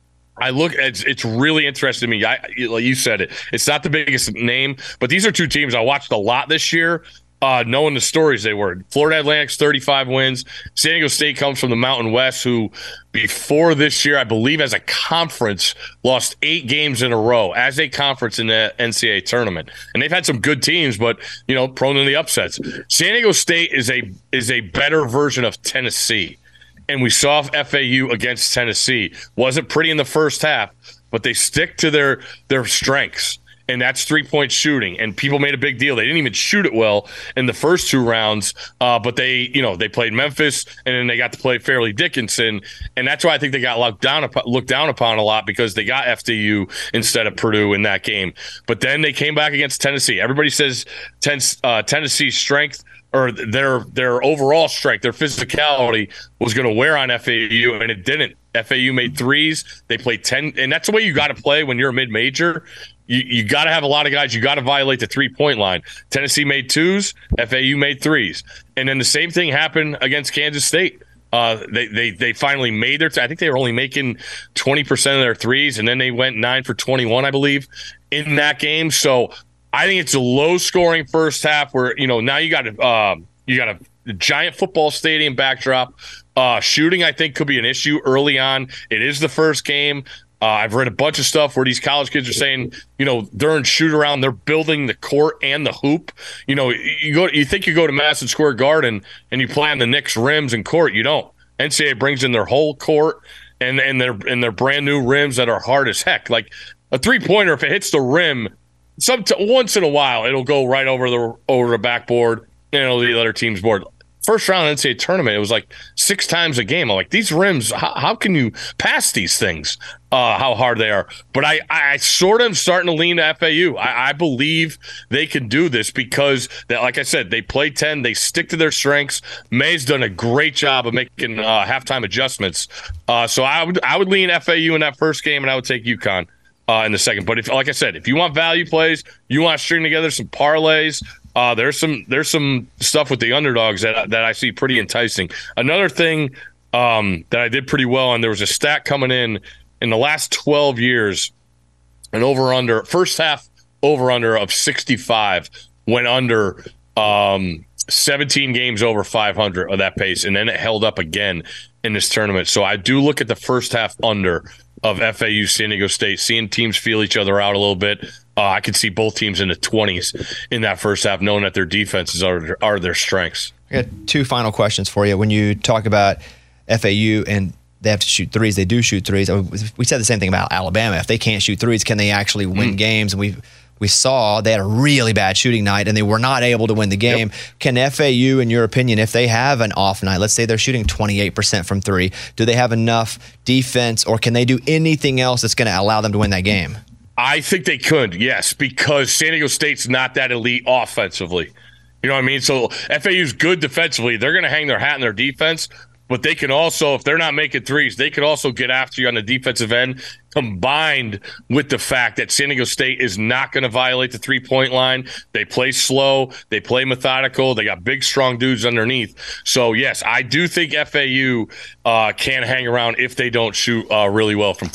I look, it's, it's really interesting to me. I, like you said it, it's not the biggest name, but these are two teams I watched a lot this year, uh, knowing the stories they were. Florida Atlantic's thirty-five wins. San Diego State comes from the Mountain West, who before this year, I believe as a conference, lost eight games in a row as a conference in the N C double A tournament. And they've had some good teams, but, you know, prone to the upsets. San Diego State is a is a better version of Tennessee. And we saw F A U against Tennessee. Wasn't pretty in the first half, but they stick to their their strengths, and that's three-point shooting. And people made a big deal. They didn't even shoot it well in the first two rounds, uh, but they, you know, they played Memphis, and then they got to play Fairleigh Dickinson, and that's why I think they got looked down upon, looked down upon a lot, because they got F D U instead of Purdue in that game. But then they came back against Tennessee. Everybody says ten, uh, Tennessee's strength, or their their overall strength, their physicality was going to wear on F A U, and it didn't. F A U made threes. They played ten, and that's the way you got to play when you're a mid-major. You, you got to have a lot of guys. You got to violate the three-point line. Tennessee made twos. F A U made threes. And then the same thing happened against Kansas State. Uh, they, they they finally made their – I think they were only making twenty percent of their threes, and then they went nine for twenty-one, I believe, in that game. So – I think it's a low-scoring first half where, you know, now you got a uh, you got a giant football stadium backdrop. Uh, shooting, I think, could be an issue early on. It is the first game. Uh, I've read a bunch of stuff where these college kids are saying, you know, during shoot-around, they're building the court and the hoop. You know, you go, you think you go to Madison Square Garden and you play on the Knicks rims and court. You don't. N C double A brings in their whole court and, and, their, and their brand-new rims that are hard as heck. Like a three-pointer, if it hits the rim, Some t- once in a while, it'll go right over the over the backboard, and it'll be the other team's board. First round N C double A tournament, it was like six times a game. I'm like, these rims, how, how can you pass these things? Uh, how hard they are. But I, I sort of am starting to lean to F A U. I, I believe they can do this because, that, like I said, they play ten. They stick to their strengths. May's done a great job of making uh, halftime adjustments. Uh, so I would I would lean F A U in that first game, and I would take UConn. Uh, in the second. But if, like I said, if you want value plays, you want to string together some parlays, uh, there's some there's some stuff with the underdogs that that I see pretty enticing. Another thing um, that I did pretty well on, there was a stat coming in in the last twelve years, an over under first half over under of sixty-five went under um, seventeen games over five hundred of that pace, and then it held up again in this tournament. So I do look at the first half under of F A U, San Diego State, seeing teams feel each other out a little bit. Uh, I could see both teams in the twenties in that first half, knowing that their defenses are are their strengths. I got two final questions for you. When you talk about F A U and they have to shoot threes, they do shoot threes. We said the same thing about Alabama. If they can't shoot threes, can they actually win mm. games? And we we saw they had a really bad shooting night, and they were not able to win the game. Yep. Can F A U, in your opinion, if they have an off night, let's say they're shooting twenty-eight percent from three, do they have enough defense, or can they do anything else that's going to allow them to win that game? I think they could, yes, because San Diego State's not that elite offensively. You know what I mean? So F A U's good defensively. They're going to hang their hat in their defense, but they can also, if they're not making threes, they could also get after you on the defensive end, combined with the fact that San Diego State is not going to violate the three-point line. They play slow. They play methodical. They got big, strong dudes underneath. So, yes, I do think F A U uh, can hang around if they don't shoot uh, really well from three.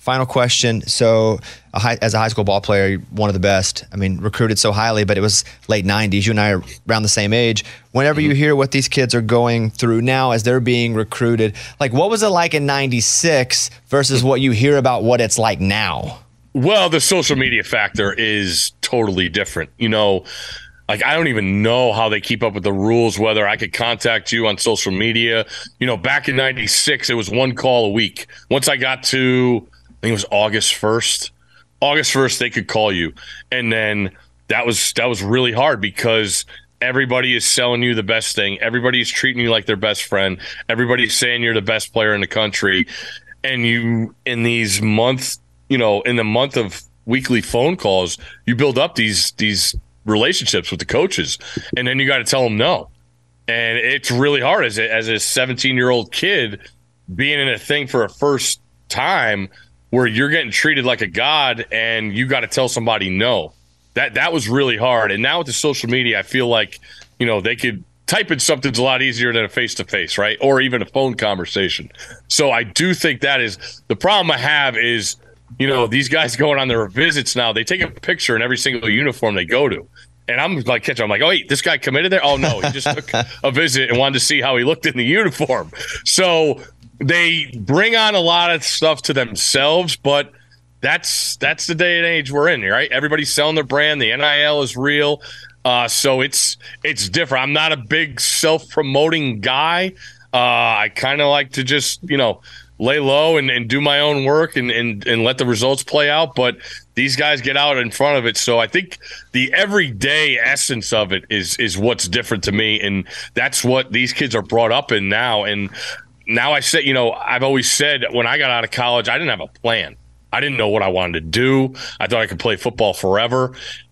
Final question. So, a high, as a high school ball player, you're one of the best. I mean, recruited so highly, but it was late nineties. You and I are around the same age. Whenever mm-hmm. you hear what these kids are going through now as they're being recruited, like what was it like in ninety-six versus what you hear about what it's like now? Well, the social media factor is totally different. You know, like I don't even know how they keep up with the rules, whether I could contact you on social media. You know, back in ninety-six, it was one call a week. Once I got to, I think it was August first. August first, they could call you. And then that was that was really hard because everybody is selling you the best thing. Everybody is treating you like their best friend. Everybody's saying you're the best player in the country. And you, in these months, you know, in the month of weekly phone calls, you build up these these relationships with the coaches. And then you got to tell them no. And it's really hard as a, as a seventeen-year-old kid being in a thing for a first time where you're getting treated like a god and you got to tell somebody no. That that was really hard. And now with the social media, I feel like, you know, they could type in something's a lot easier than a face-to-face, right? Or even a phone conversation. So I do think that is the problem I have is, you know, these guys going on their visits now, they take a picture in every single uniform they go to. And I'm like, catching, I'm like, oh, wait, this guy committed there? Oh, no, he just took a visit and wanted to see how he looked in the uniform. So they bring on a lot of stuff to themselves, but that's that's the day and age we're in, right? Everybody's selling their brand. The N I L is real. Uh, so it's it's different. I'm not a big self-promoting guy. Uh, I kind of like to just, you know, lay low and, and do my own work and, and, and let the results play out. But these guys get out in front of it. So I think the everyday essence of it is is what's different to me. And that's what these kids are brought up in now. And now I said, you know, I've always said when I got out of college, I didn't have a plan. I didn't know what I wanted to do. I thought I could play football forever.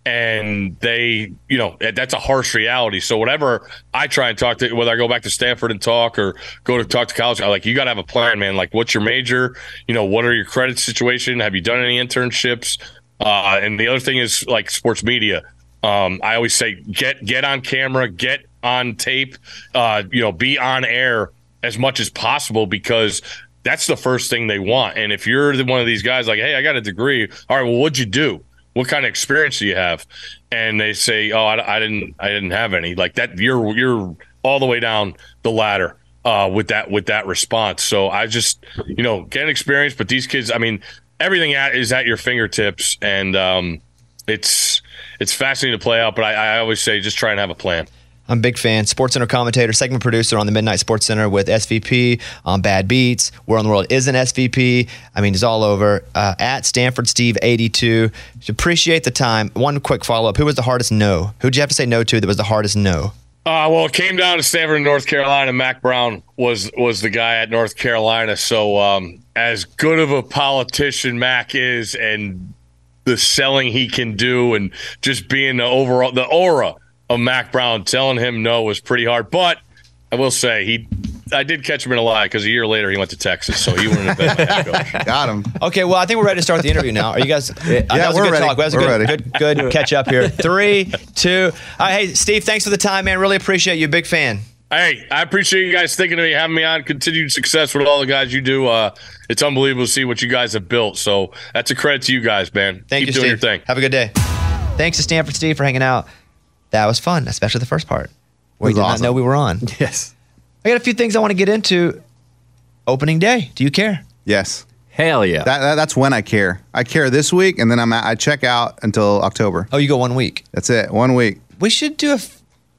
And they, you know, that's a harsh reality. So whatever I try and talk to, whether I go back to Stanford and talk or go to talk to college, I'm like, you got to have a plan, man. Like, what's your major? You know, what are your credit situation? Have you done any internships? Uh, and the other thing is like sports media. Um, I always say, get, get on camera, get on tape, uh, you know, be on air as much as possible because that's the first thing they want. And if you're one of these guys like, hey, I got a degree. All right, well, what'd you do? What kind of experience do you have? And they say, oh, I, I didn't I didn't have any. Like that, you're you're all the way down the ladder uh, with that with that response. So I just, you know, get an experience. But these kids, I mean, everything at, is at your fingertips. And um, it's it's fascinating to play out. But I, I always say just try and have a plan. I'm a big fan. SportsCenter commentator, segment producer on the Midnight Sports Center with S V P on Bad Beats. Where in the World is an S V P? I mean, it's all over. Uh, at Stanford Steve eighty-two. Appreciate the time. One quick follow-up. Who was the hardest no? Who'd you have to say no to that was the hardest no? Uh, well, it came down to Stanford and North Carolina. Mac Brown was was the guy at North Carolina. So um, as good of a politician Mac is and the selling he can do and just being the overall, the aura of Mac Brown, telling him no was pretty hard. But I will say he, I did catch him in a lie because a year later he went to Texas, so he wouldn't have been my head coach. Got him. Okay, well, I think we're ready to start the interview now. Are you guys? Yeah, that was we're a good ready. talk. That was a we're good, ready. good, good catch up here. Three, two. All right, hey, Steve, thanks for the time, man. Really appreciate you. Big fan. Hey, I appreciate you guys thinking of me, having me on. Continued success with all the guys you do. Uh, it's unbelievable to see what you guys have built. So that's a credit to you guys, man. Thank Keep you, doing Steve. your thing. Have a good day. Thanks to Stanford Steve for hanging out. That was fun, especially the first part where we did awesome. not know we were on. Yes. I got a few things I want to get into. Opening day. Do you care? Yes. Hell yeah. That, that, that's when I care. I care this week, and then I'm at, I check out until October. Oh, you go one week. That's it. One week. We should do a. F-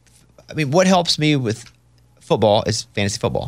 I mean, what helps me with football is fantasy football.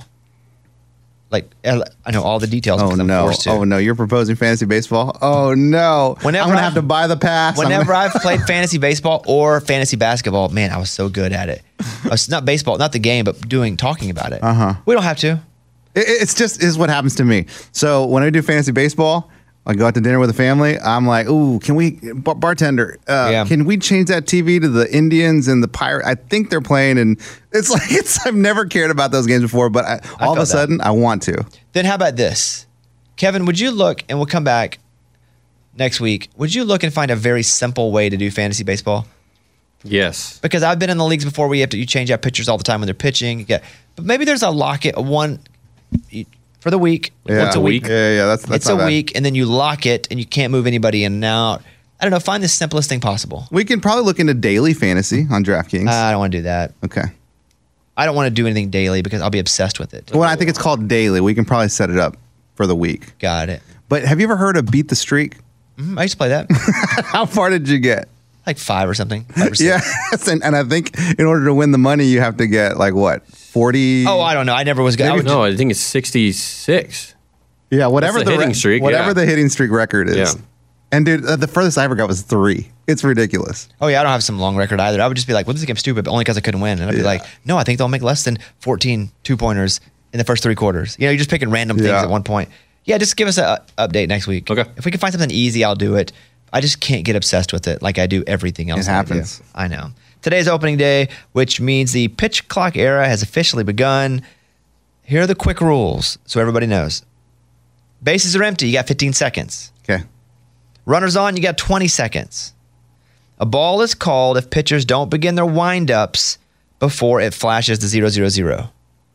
Like, I know all the details. Oh, I'm no. forced to. Oh, no. You're proposing fantasy baseball? Oh, no. Whenever I'm going to I've- have to buy the pass. I'm Whenever gonna- I've played fantasy baseball or fantasy basketball, man, I was so good at it. It's not baseball, not the game, but doing talking about it. Uh-huh. We don't have to. It, it's just is what happens to me. So when I do fantasy baseball, I go out to dinner with the family. I'm like, ooh, can we, bar- bartender, uh, Yeah. can we change that T V to the Indians and the Pirates? I think they're playing, and it's like, it's, I've never cared about those games before, but I, all of a felt that. sudden, I want to. Then how about this? Kevin, would you look, and we'll come back next week, would you look and find a very simple way to do fantasy baseball? Yes. Because I've been in the leagues before where you have to, you change out pitchers all the time when they're pitching. You get, but maybe there's a lock it, a one, you, for the week. Yeah. Once a week. Yeah, yeah, that's that's it's not a bad. week, and then you lock it, and you can't move anybody in and out. I don't know. Find the simplest thing possible. We can probably look into daily fantasy on DraftKings. Uh, I don't want to do that. Okay. I don't want to do anything daily because I'll be obsessed with it. Well, I think it's called daily. We can probably set it up for the week. Got it. But have you ever heard of Beat the Streak? Mm-hmm. I used to play that. How far did you get? Like five or something. Five or six. Yes, and, and I think in order to win the money, you have to get like what, forty? Oh, I don't know. I never was good. I would No, I think it's sixty-six. Yeah, whatever That's the the, hitting re- streak, whatever yeah. the hitting streak record is. Yeah. And dude, uh, the furthest I ever got was three. It's ridiculous. Oh yeah, I don't have some long record either. I would just be like, well, this game stupid, but only because I couldn't win. And I'd be Yeah. like, no, I think they'll make less than fourteen two-pointers in the first three quarters. You know, you're just picking random things Yeah. at one point. Yeah, just give us an update next week. Okay. If we can find something easy, I'll do it. I just can't get obsessed with it like I do everything else. It happens. I, do. I know. Today's opening day, which means the pitch clock era has officially begun. Here are the quick rules so everybody knows. Bases are empty. You got fifteen seconds. Okay. Runners on, you got twenty seconds. A ball is called if pitchers don't begin their windups before it flashes the zero zero zero.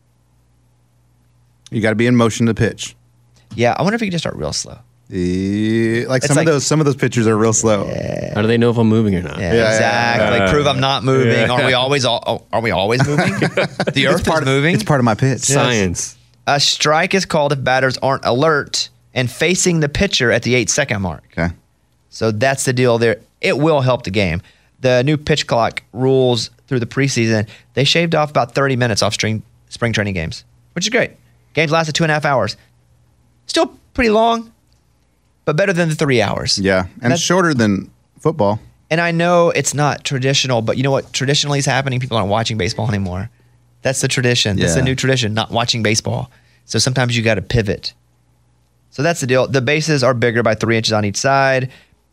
You got to be in motion to pitch. Yeah, I wonder if you could just start real slow. Eh, like It's some like- of those, some of those pitchers are real slow. How do they know if I'm moving or not? Yeah, Yeah, exactly. yeah. Prove I'm not moving. Yeah. Are we always all, oh, are we always moving? The earth part is moving. It's part of my pitch. Science. A strike is called if batters aren't alert and facing the pitcher at the eight second mark. Okay. So that's the deal there. It will help the game. The new pitch clock rules through the preseason, they shaved off about thirty minutes off spring, spring training games, which is great. Games lasted two and a half hours. Still pretty long, but better than the three hours. Yeah, and That's- shorter than football. And I know it's not traditional, but you know what traditionally is happening? People aren't watching baseball anymore. That's the tradition. That's the Yeah. new tradition, not watching baseball. So sometimes you got to pivot. So that's the deal. The bases are bigger by three inches on each side.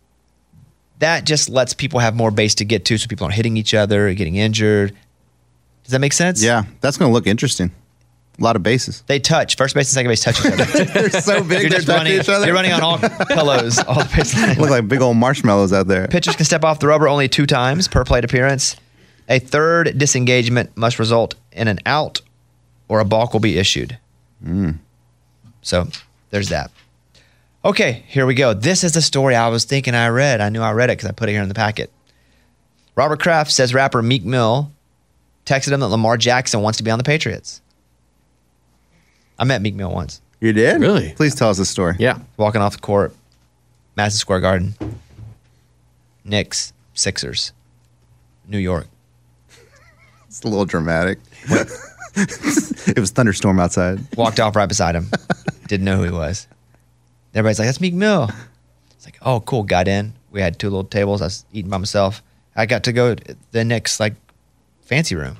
That just lets people have more base to get to so people aren't hitting each other, getting injured. Does that make sense? Yeah, that's going to look interesting. A lot of bases. They touch. First base and second base touch each other. They're so big. You're they're just touching running, each other. you're running on all pillows, all the base lines. Look like big old marshmallows out there. Pitchers can step off the rubber only two times per plate appearance. A third disengagement must result in an out or a balk will be issued. Mm. So there's that. Okay, here we go. This is the story I was thinking I read. I knew I read it because I put it here in the packet. Robert Kraft says rapper Meek Mill texted him that Lamar Jackson wants to be on the Patriots. I met Meek Mill once. You did? Really? Please tell us the story. Yeah. Walking off the court, Madison Square Garden. Knicks, Sixers, New York. It's a little dramatic. It was thunderstorm outside. Walked off right beside him. Didn't know who he was. Everybody's like, that's Meek Mill. It's like, oh, cool. Got in. We had two little tables. I was eating by myself. I got to go to the Knicks, like, fancy room,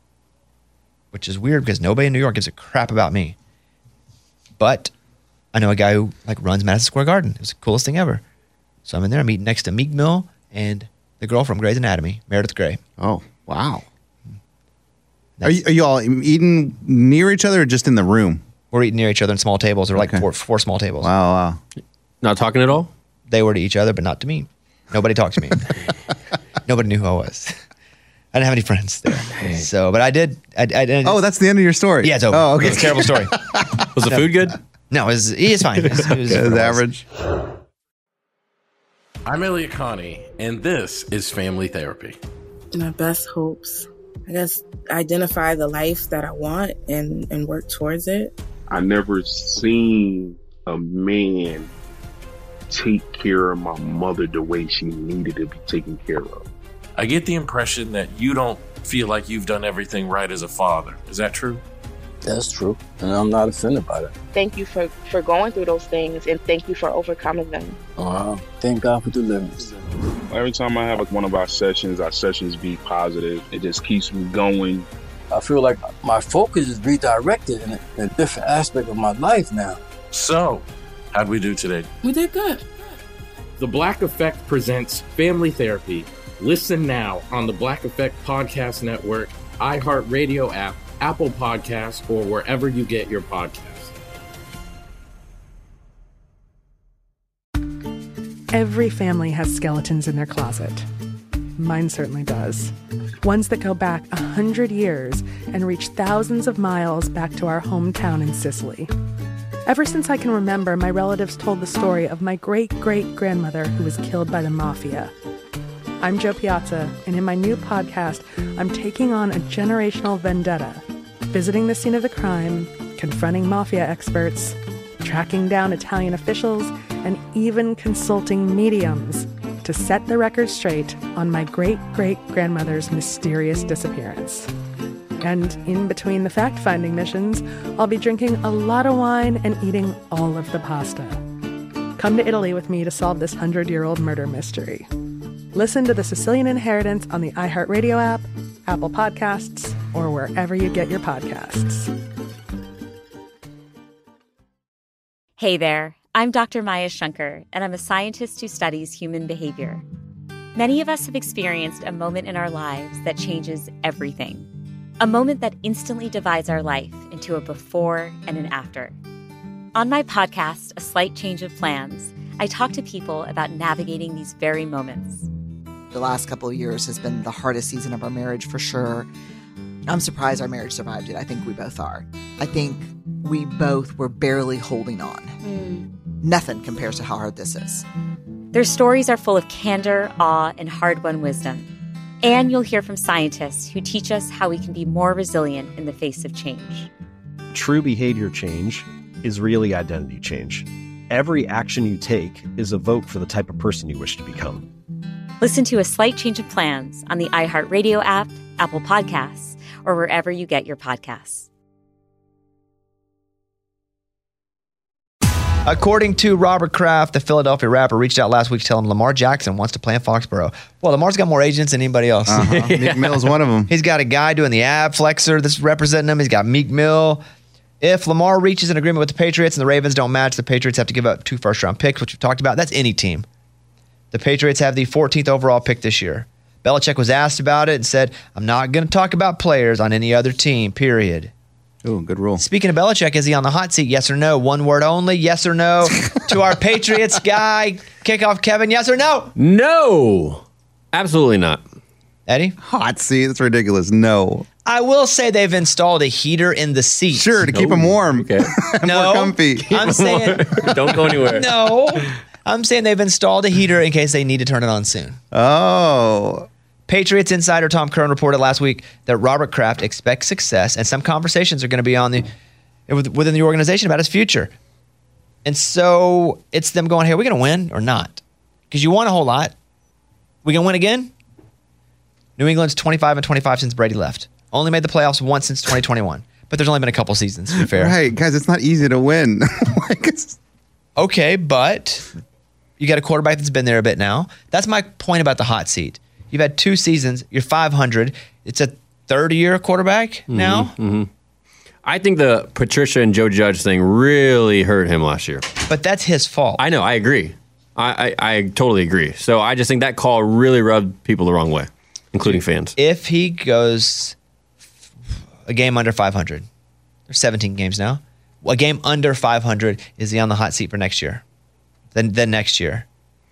which is weird because nobody in New York gives a crap about me. But I know a guy who, like, runs Madison Square Garden. It was the coolest thing ever. So I'm in there. I'm eating next to Meek Mill and the girl from Grey's Anatomy, Meredith Grey. Oh, wow. Are you, are you all eating near each other or just in the room? We're eating near each other in small tables. There were like Okay. four, four small tables. Wow, wow. Not talking at all? They were to each other, but not to me. Nobody talked to me. Nobody knew who I was. I didn't have any friends there. So, but I did. I, I didn't. Oh, that's the end of your story. Yeah, it's over. Oh, okay. It's a terrible story. Was the No. food good? No, it was, he is fine. It was, it was, It was what it was. average. I'm Elliot Connie, and this is Family Therapy. My best hopes, I guess, identify the life that I want and, and work towards it. I never seen a man take care of my mother the way she needed to be taken care of. I get the impression that you don't feel like you've done everything right as a father. Is that true? That's true, and I'm not offended by that. Thank you for, for going through those things, and thank you for overcoming them. Wow. Thank God for deliverance. Every time I have like one of our sessions, our sessions be positive. It just keeps me going. I feel like my focus is redirected in a, in a different aspect of my life now. So, how'd we do today? We did good. The Black Effect presents Family Therapy. Listen now on the Black Effect Podcast Network, iHeartRadio app, Apple Podcasts, or wherever you get your podcasts. Every family has skeletons in their closet. Mine certainly does. Ones that go back a hundred years and reach thousands of miles back to our hometown in Sicily. Ever since I can remember, my relatives told the story of my great-great-grandmother who was killed by the mafia. I'm Jo Piazza, and in my new podcast, I'm taking on a generational vendetta, visiting the scene of the crime, confronting mafia experts, tracking down Italian officials, and even consulting mediums to set the record straight on my great-great-grandmother's mysterious disappearance. And in between the fact-finding missions, I'll be drinking a lot of wine and eating all of the pasta. Come to Italy with me to solve this hundred-year-old murder mystery. Listen to The Sicilian Inheritance on the iHeartRadio app, Apple Podcasts, or wherever you get your podcasts. Hey there, I'm Doctor Maya Shankar, and I'm a scientist who studies human behavior. Many of us have experienced a moment in our lives that changes everything. A moment that instantly divides our life into a before and an after. On my podcast, A Slight Change of Plans, I talk to people about navigating these very moments. The last couple of years has been the hardest season of our marriage for sure. I'm surprised our marriage survived it. I think we both are. I think we both were barely holding on. Mm. Nothing compares to how hard this is. Their stories are full of candor, awe, and hard-won wisdom. And you'll hear from scientists who teach us how we can be more resilient in the face of change. True behavior change is really identity change. Every action you take is a vote for the type of person you wish to become. Listen to A Slight Change of Plans on the iHeartRadio app, Apple Podcasts, or wherever you get your podcasts. According to Robert Kraft, the Philadelphia rapper reached out last week to tell him Lamar Jackson wants to play in Foxborough. Well, Lamar's got more agents than anybody else. Uh-huh. Meek Mill's one of them. He's got a guy doing the ab flexor that's representing him. He's got Meek Mill. If Lamar reaches an agreement with the Patriots and the Ravens don't match, the Patriots have to give up two first-round picks, which we've talked about. That's any team. The Patriots have the fourteenth overall pick this year. Belichick was asked about it and said, I'm not going to talk about players on any other team, period. Ooh, good rule. Speaking of Belichick, is he on the hot seat? Yes or no? One word only, yes or no? To our Patriots guy, kickoff Kevin, yes or no? No. Absolutely not. Eddie? Hot seat? That's ridiculous. No. I will say they've installed a heater in the seat. Sure, to keep them warm. Okay. No. More comfy. I'm saying... Don't go anywhere. No. I'm saying they've installed a heater in case they need to turn it on soon. Oh. Patriots insider Tom Curran reported last week that Robert Kraft expects success, and some conversations are going to be on the within the organization about his future. And so it's them going, hey, are we going to win or not? Because you won a whole lot. We going to win again? New England's twenty-five and twenty-five since Brady left. Only made the playoffs once since twenty twenty-one. But there's only been a couple seasons, to be fair. Right, guys, it's not easy to win. Okay, but you got a quarterback that's been there a bit now. That's my point about the hot seat. You've had two seasons. You're five hundred. It's a third-year quarterback Mm-hmm, now. Mm-hmm. I think the Patricia and Joe Judge thing really hurt him last year. But that's his fault. I know. I agree. I, I, I totally agree. So I just think that call really rubbed people the wrong way, including fans. If he goes a game under five hundred, there's seventeen games now. A game under five hundred, is he on the hot seat for next year? Then, then next year.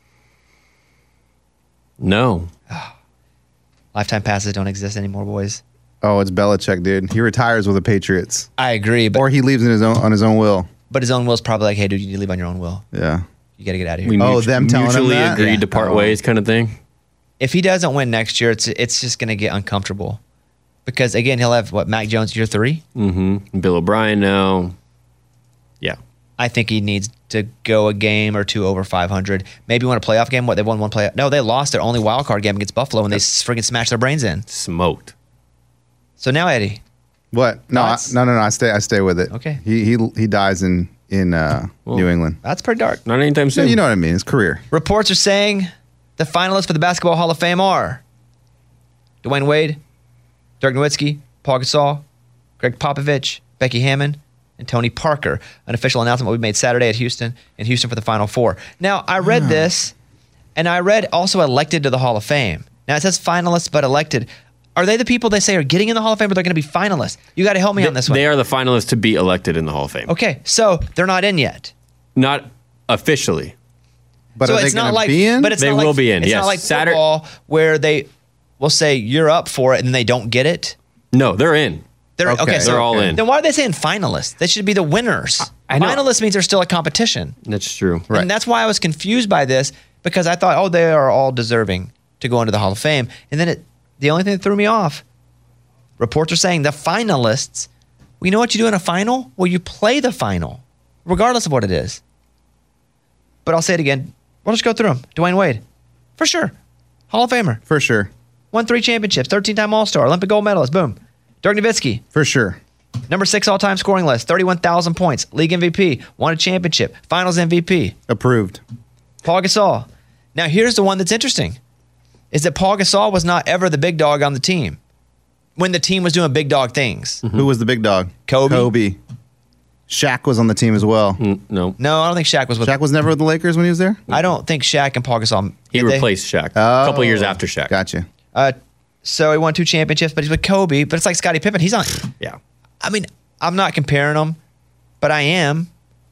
No. Lifetime passes don't exist anymore, boys. Oh, it's Belichick, dude. He retires with the Patriots. I agree, but or he leaves in his own on his own will. But his own will's probably like, hey, dude, you need to leave on your own will. Yeah. You got to get out of here. We oh, mutu- them telling him mutually that? agreed Yeah. to part Oh. ways, kind of thing. If he doesn't win next year, it's it's just going to get uncomfortable. Because again, he'll have what, Mac Jones year three? Mm-hmm. Bill O'Brien now. Yeah. I think he needs to go a game or two over five hundred. Maybe win a playoff game. What, they won one playoff? No, they lost their only wild card game against Buffalo and they freaking smashed their brains in. Smoked. So now, Eddie. What? No, I, Thoughts? no, no, no. I stay. I stay with it. Okay. He he he dies in in uh, Well, New England. That's pretty dark. Not anytime No, soon. you know what I mean. His career. Reports are saying the finalists for the Basketball Hall of Fame are Dwayne Wade, Dirk Nowitzki, Paul Gasol, Greg Popovich, Becky Hammond, and Tony Parker. An official announcement will be made Saturday at Houston, in Houston for the Final Four. Now, I read this, and I read also elected to the Hall of Fame. Now, it says finalists, but elected. Are they the people they say are getting in the Hall of Fame, or they're going to be finalists? You got to help me They, on this one. they are the finalists to be elected in the Hall of Fame. Okay, so they're not in yet. Not officially. But so are they it's not gonna like, be in? But it's They not will like, be in, It's yes. not like Saturday- football where they will say you're up for it and they don't get it. No, they're in. They're okay. Okay. so They're all in. Then why are they saying finalists? They should be the winners. I know. Finalists means there's still a competition. That's true. And that's why I was confused by this, because I thought, oh, they are all deserving to go into the Hall of Fame. And then it, the only thing that threw me off, reports are saying the finalists, well, you know what you do in a final? Well, you play the final, regardless of what it is. But I'll say it again. We'll just go through them. Dwayne Wade, for sure. Hall of Famer. For sure. Won three championships, thirteen-time All-Star, Olympic gold medalist, boom. Dirk Nowitzki. For sure. Number six all-time scoring list, thirty-one thousand points, league M V P, won a championship, finals M V P. Approved. Paul Gasol. Now, here's the one that's interesting, is that Paul Gasol was not ever the big dog on the team when the team was doing big dog things. Mm-hmm. Who was the big dog? Kobe. Kobe. Shaq was on the team as well. Mm, no. No, I don't think Shaq was with Shaq was never with the Lakers when he was there? I don't think Shaq and Paul Gasol. He did they? replaced Shaq Oh. a couple years after Shaq. Gotcha. Uh, so he won two championships, but he's with Kobe. But it's like Scottie Pippen. He's on. Yeah. I mean, I'm not comparing them, but I am.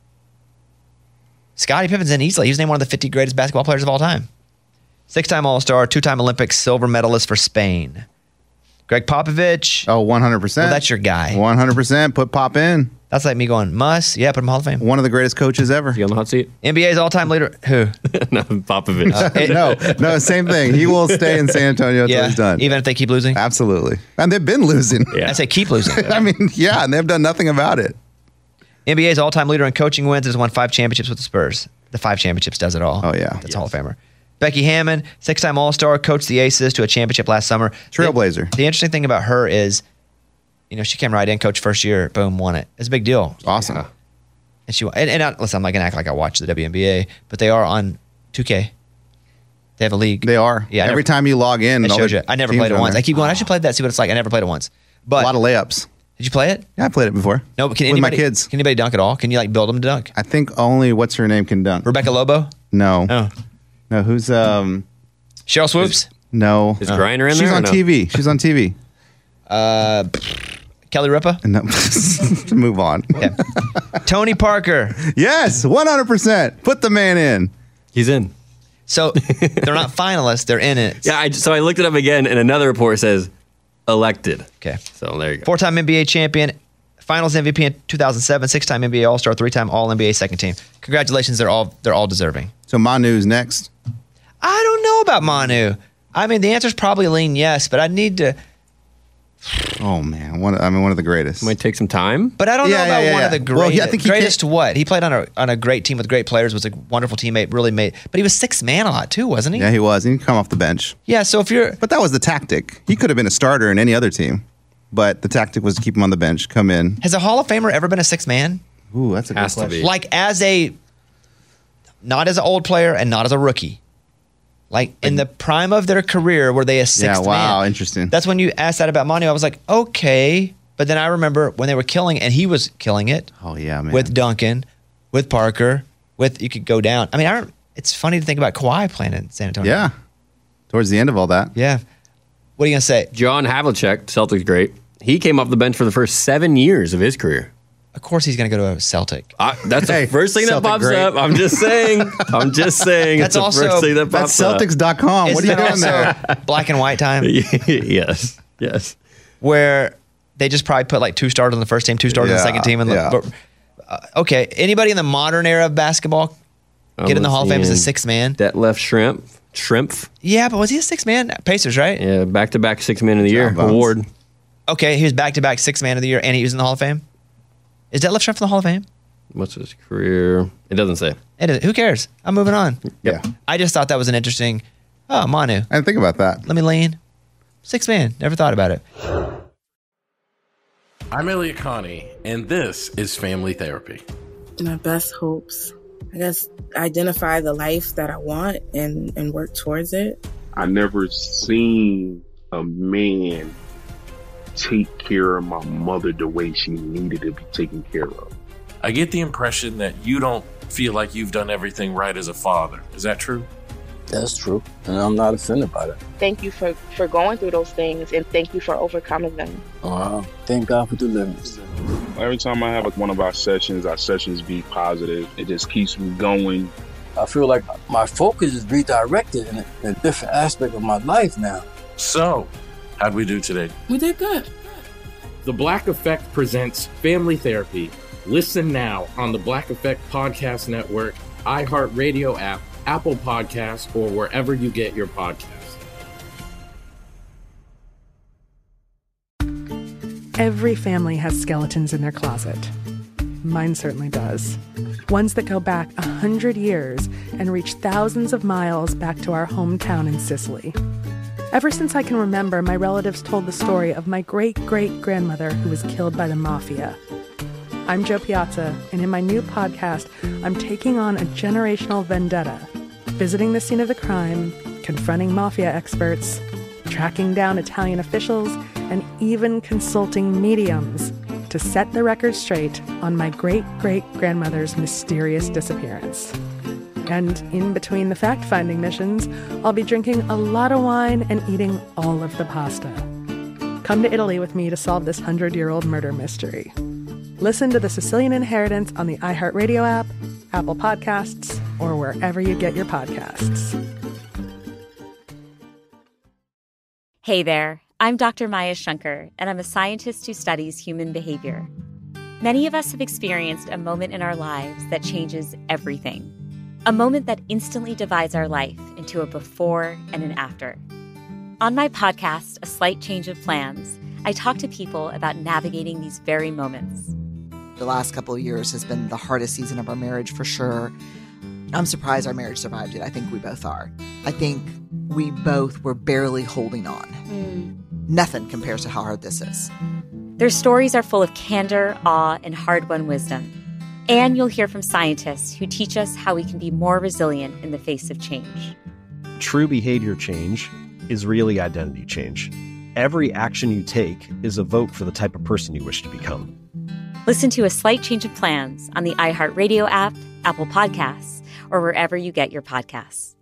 Scottie Pippen's in easily. He was named one of the fifty greatest basketball players of all time. Six-time All-Star, two-time Olympic silver medalist for Spain. Greg Popovich. Oh, one hundred percent. Well, that's your guy. one hundred percent. Put Pop in. That's like me going, Muss. Yeah, put him in Hall of Fame. One of the greatest coaches ever. You on the hot seat? N B A's all-time leader. Who? No, Popovich. Uh, no, no, same thing. He will stay in San Antonio until Yeah, he's done. even if they keep losing? Absolutely. And they've been losing. I say keep losing. I mean, yeah, and they've done nothing about it. N B A's all-time leader in coaching wins, has won five championships with the Spurs. The five championships does it all. Oh, yeah. That's Hall of Famer. Becky Hammon, six-time All-Star, coached the Aces to a championship last summer. Trailblazer. The, the interesting thing about her is, you know, she came right in, coach first year, boom, won it. It's a big deal. Awesome. Yeah. And she and, and I, listen, I'm not gonna act like I watch the W N B A, but they are on two K. They have a league. They are. Yeah. I Every never, time you log in, it all shows the you. I never teams played it are on once. there. I keep going. I should play that. See what it's like. I never played it once. But a lot of layups. Did you play it? Yeah, I played it before. No, but can with anybody, my kids. Can anybody dunk at all? Can you like build them to dunk? I think only what's her name can dunk. Rebecca Lobo? No. Oh. No. Who's um? Cheryl Swoops? No. Is Griner in She's there or on no? T V. She's on T V. Uh, Kelly Ripa? No. Move on. Yeah. Tony Parker. Yes, one hundred percent. Put the man in. He's in. So they're not finalists. They're in it. Yeah, I, so I looked it up again, and another report says elected. Okay. So there you go. Four-time N B A champion, finals M V P in two thousand seven, six-time N B A All-Star, three-time All-N B A second team. Congratulations. They're all they're all deserving. So Manu's next. I don't know about Manu. I mean, the answer's probably lean yes, but I need to. Oh man, one. I mean, one of the greatest. Might take some time. But I don't Yeah, know yeah, about yeah, one yeah. of the great, Well, yeah, I think he greatest what? He played on a on a great team with great players, was a wonderful teammate, really made. But he was six man a lot too, wasn't he? Yeah, he was. He can come off the bench. Yeah, so if you're. But that was the tactic. He could have been a starter in any other team, but the tactic was to keep him on the bench, come in. Has a Hall of Famer ever been a six man? Ooh, that's a good Has to question. be. Like as a, not as an old player and not as a rookie. Like in the prime of their career, were they a sixth Yeah, wow, man? interesting. That's when you asked that about Manu. I was like, okay. But then I remember when they were killing, and he was killing it Oh yeah, man. with Duncan, with Parker, with, you could go down. I mean, I don't, it's funny to think about Kawhi playing in San Antonio. yeah, towards the end of all that. Yeah. What are you going to say? John Havlicek, Celtics great. He came off the bench for the first seven years of his career. Of course he's going to go to a Celtic. I, that's Hey, the first thing that Celtic pops great. up. I'm just saying. I'm just saying. That's it's the also- first thing that That's pops up. Celtics dot com. What are Isn't you it doing there? also black and white time? Yes. Yes. Where they just probably put like two stars on the first team, two stars on the Yeah, second team. And yeah. but, uh, okay, anybody in the modern era of basketball get in the Hall of Fame as a six man? Detlef Shrimp. Shrimp. Yeah, but was he a six man? Pacers, right? Yeah, back to back six man of the year John Bones. award. Okay, he was back to back six man of the year, and he was in the Hall of Fame. Is Detlef Schrempf in the Hall of Fame? What's his career? It doesn't say. It is. Who cares? I'm moving on. Yeah, I just thought that was an interesting. Oh, Manu. I didn't think about that. Let me lean. Six man. Never thought about it. I'm Elliot Connie, and this is Family Therapy. My best hopes, I guess, identify the life that I want and, and work towards it. I never seen a man take care of my mother the way she needed to be taken care of. I get the impression that you don't feel like you've done everything right as a father. Is that true? That's true. And I'm not offended by that. Thank you for, for going through those things, and thank you for overcoming them. Wow. Thank God for deliverance. Every time I have like one of our sessions, our sessions be positive. It just keeps me going. I feel like my focus is redirected in a, in a different aspect of my life now. So, how'd we do today? We did good. The Black Effect presents Family Therapy. Listen now on the Black Effect Podcast Network, iHeartRadio app, Apple Podcasts, or wherever you get your podcasts. Every family has skeletons in their closet. Mine certainly does. Ones that go back a hundred years and reach thousands of miles back to our hometown in Sicily. Ever since I can remember, my relatives told the story of my great-great-grandmother who was killed by the mafia. I'm Jo Piazza, and in my new podcast, I'm taking on a generational vendetta, visiting the scene of the crime, confronting mafia experts, tracking down Italian officials, and even consulting mediums to set the record straight on my great-great-grandmother's mysterious disappearance. And in between the fact-finding missions, I'll be drinking a lot of wine and eating all of the pasta. Come to Italy with me to solve this hundred-year-old murder mystery. Listen to The Sicilian Inheritance on the iHeartRadio app, Apple Podcasts, or wherever you get your podcasts. Hey there, I'm Doctor Maya Shankar, and I'm a scientist who studies human behavior. Many of us have experienced a moment in our lives that changes everything. A moment that instantly divides our life into a before and an after. On my podcast, A Slight Change of Plans, I talk to people about navigating these very moments. The last couple of years has been the hardest season of our marriage for sure. I'm surprised our marriage survived it. I think we both are. I think we both were barely holding on. Mm. Nothing compares to how hard this is. Their stories are full of candor, awe, and hard-won wisdom. And you'll hear from scientists who teach us how we can be more resilient in the face of change. True behavior change is really identity change. Every action you take is a vote for the type of person you wish to become. Listen to A Slight Change of Plans on the iHeartRadio app, Apple Podcasts, or wherever you get your podcasts.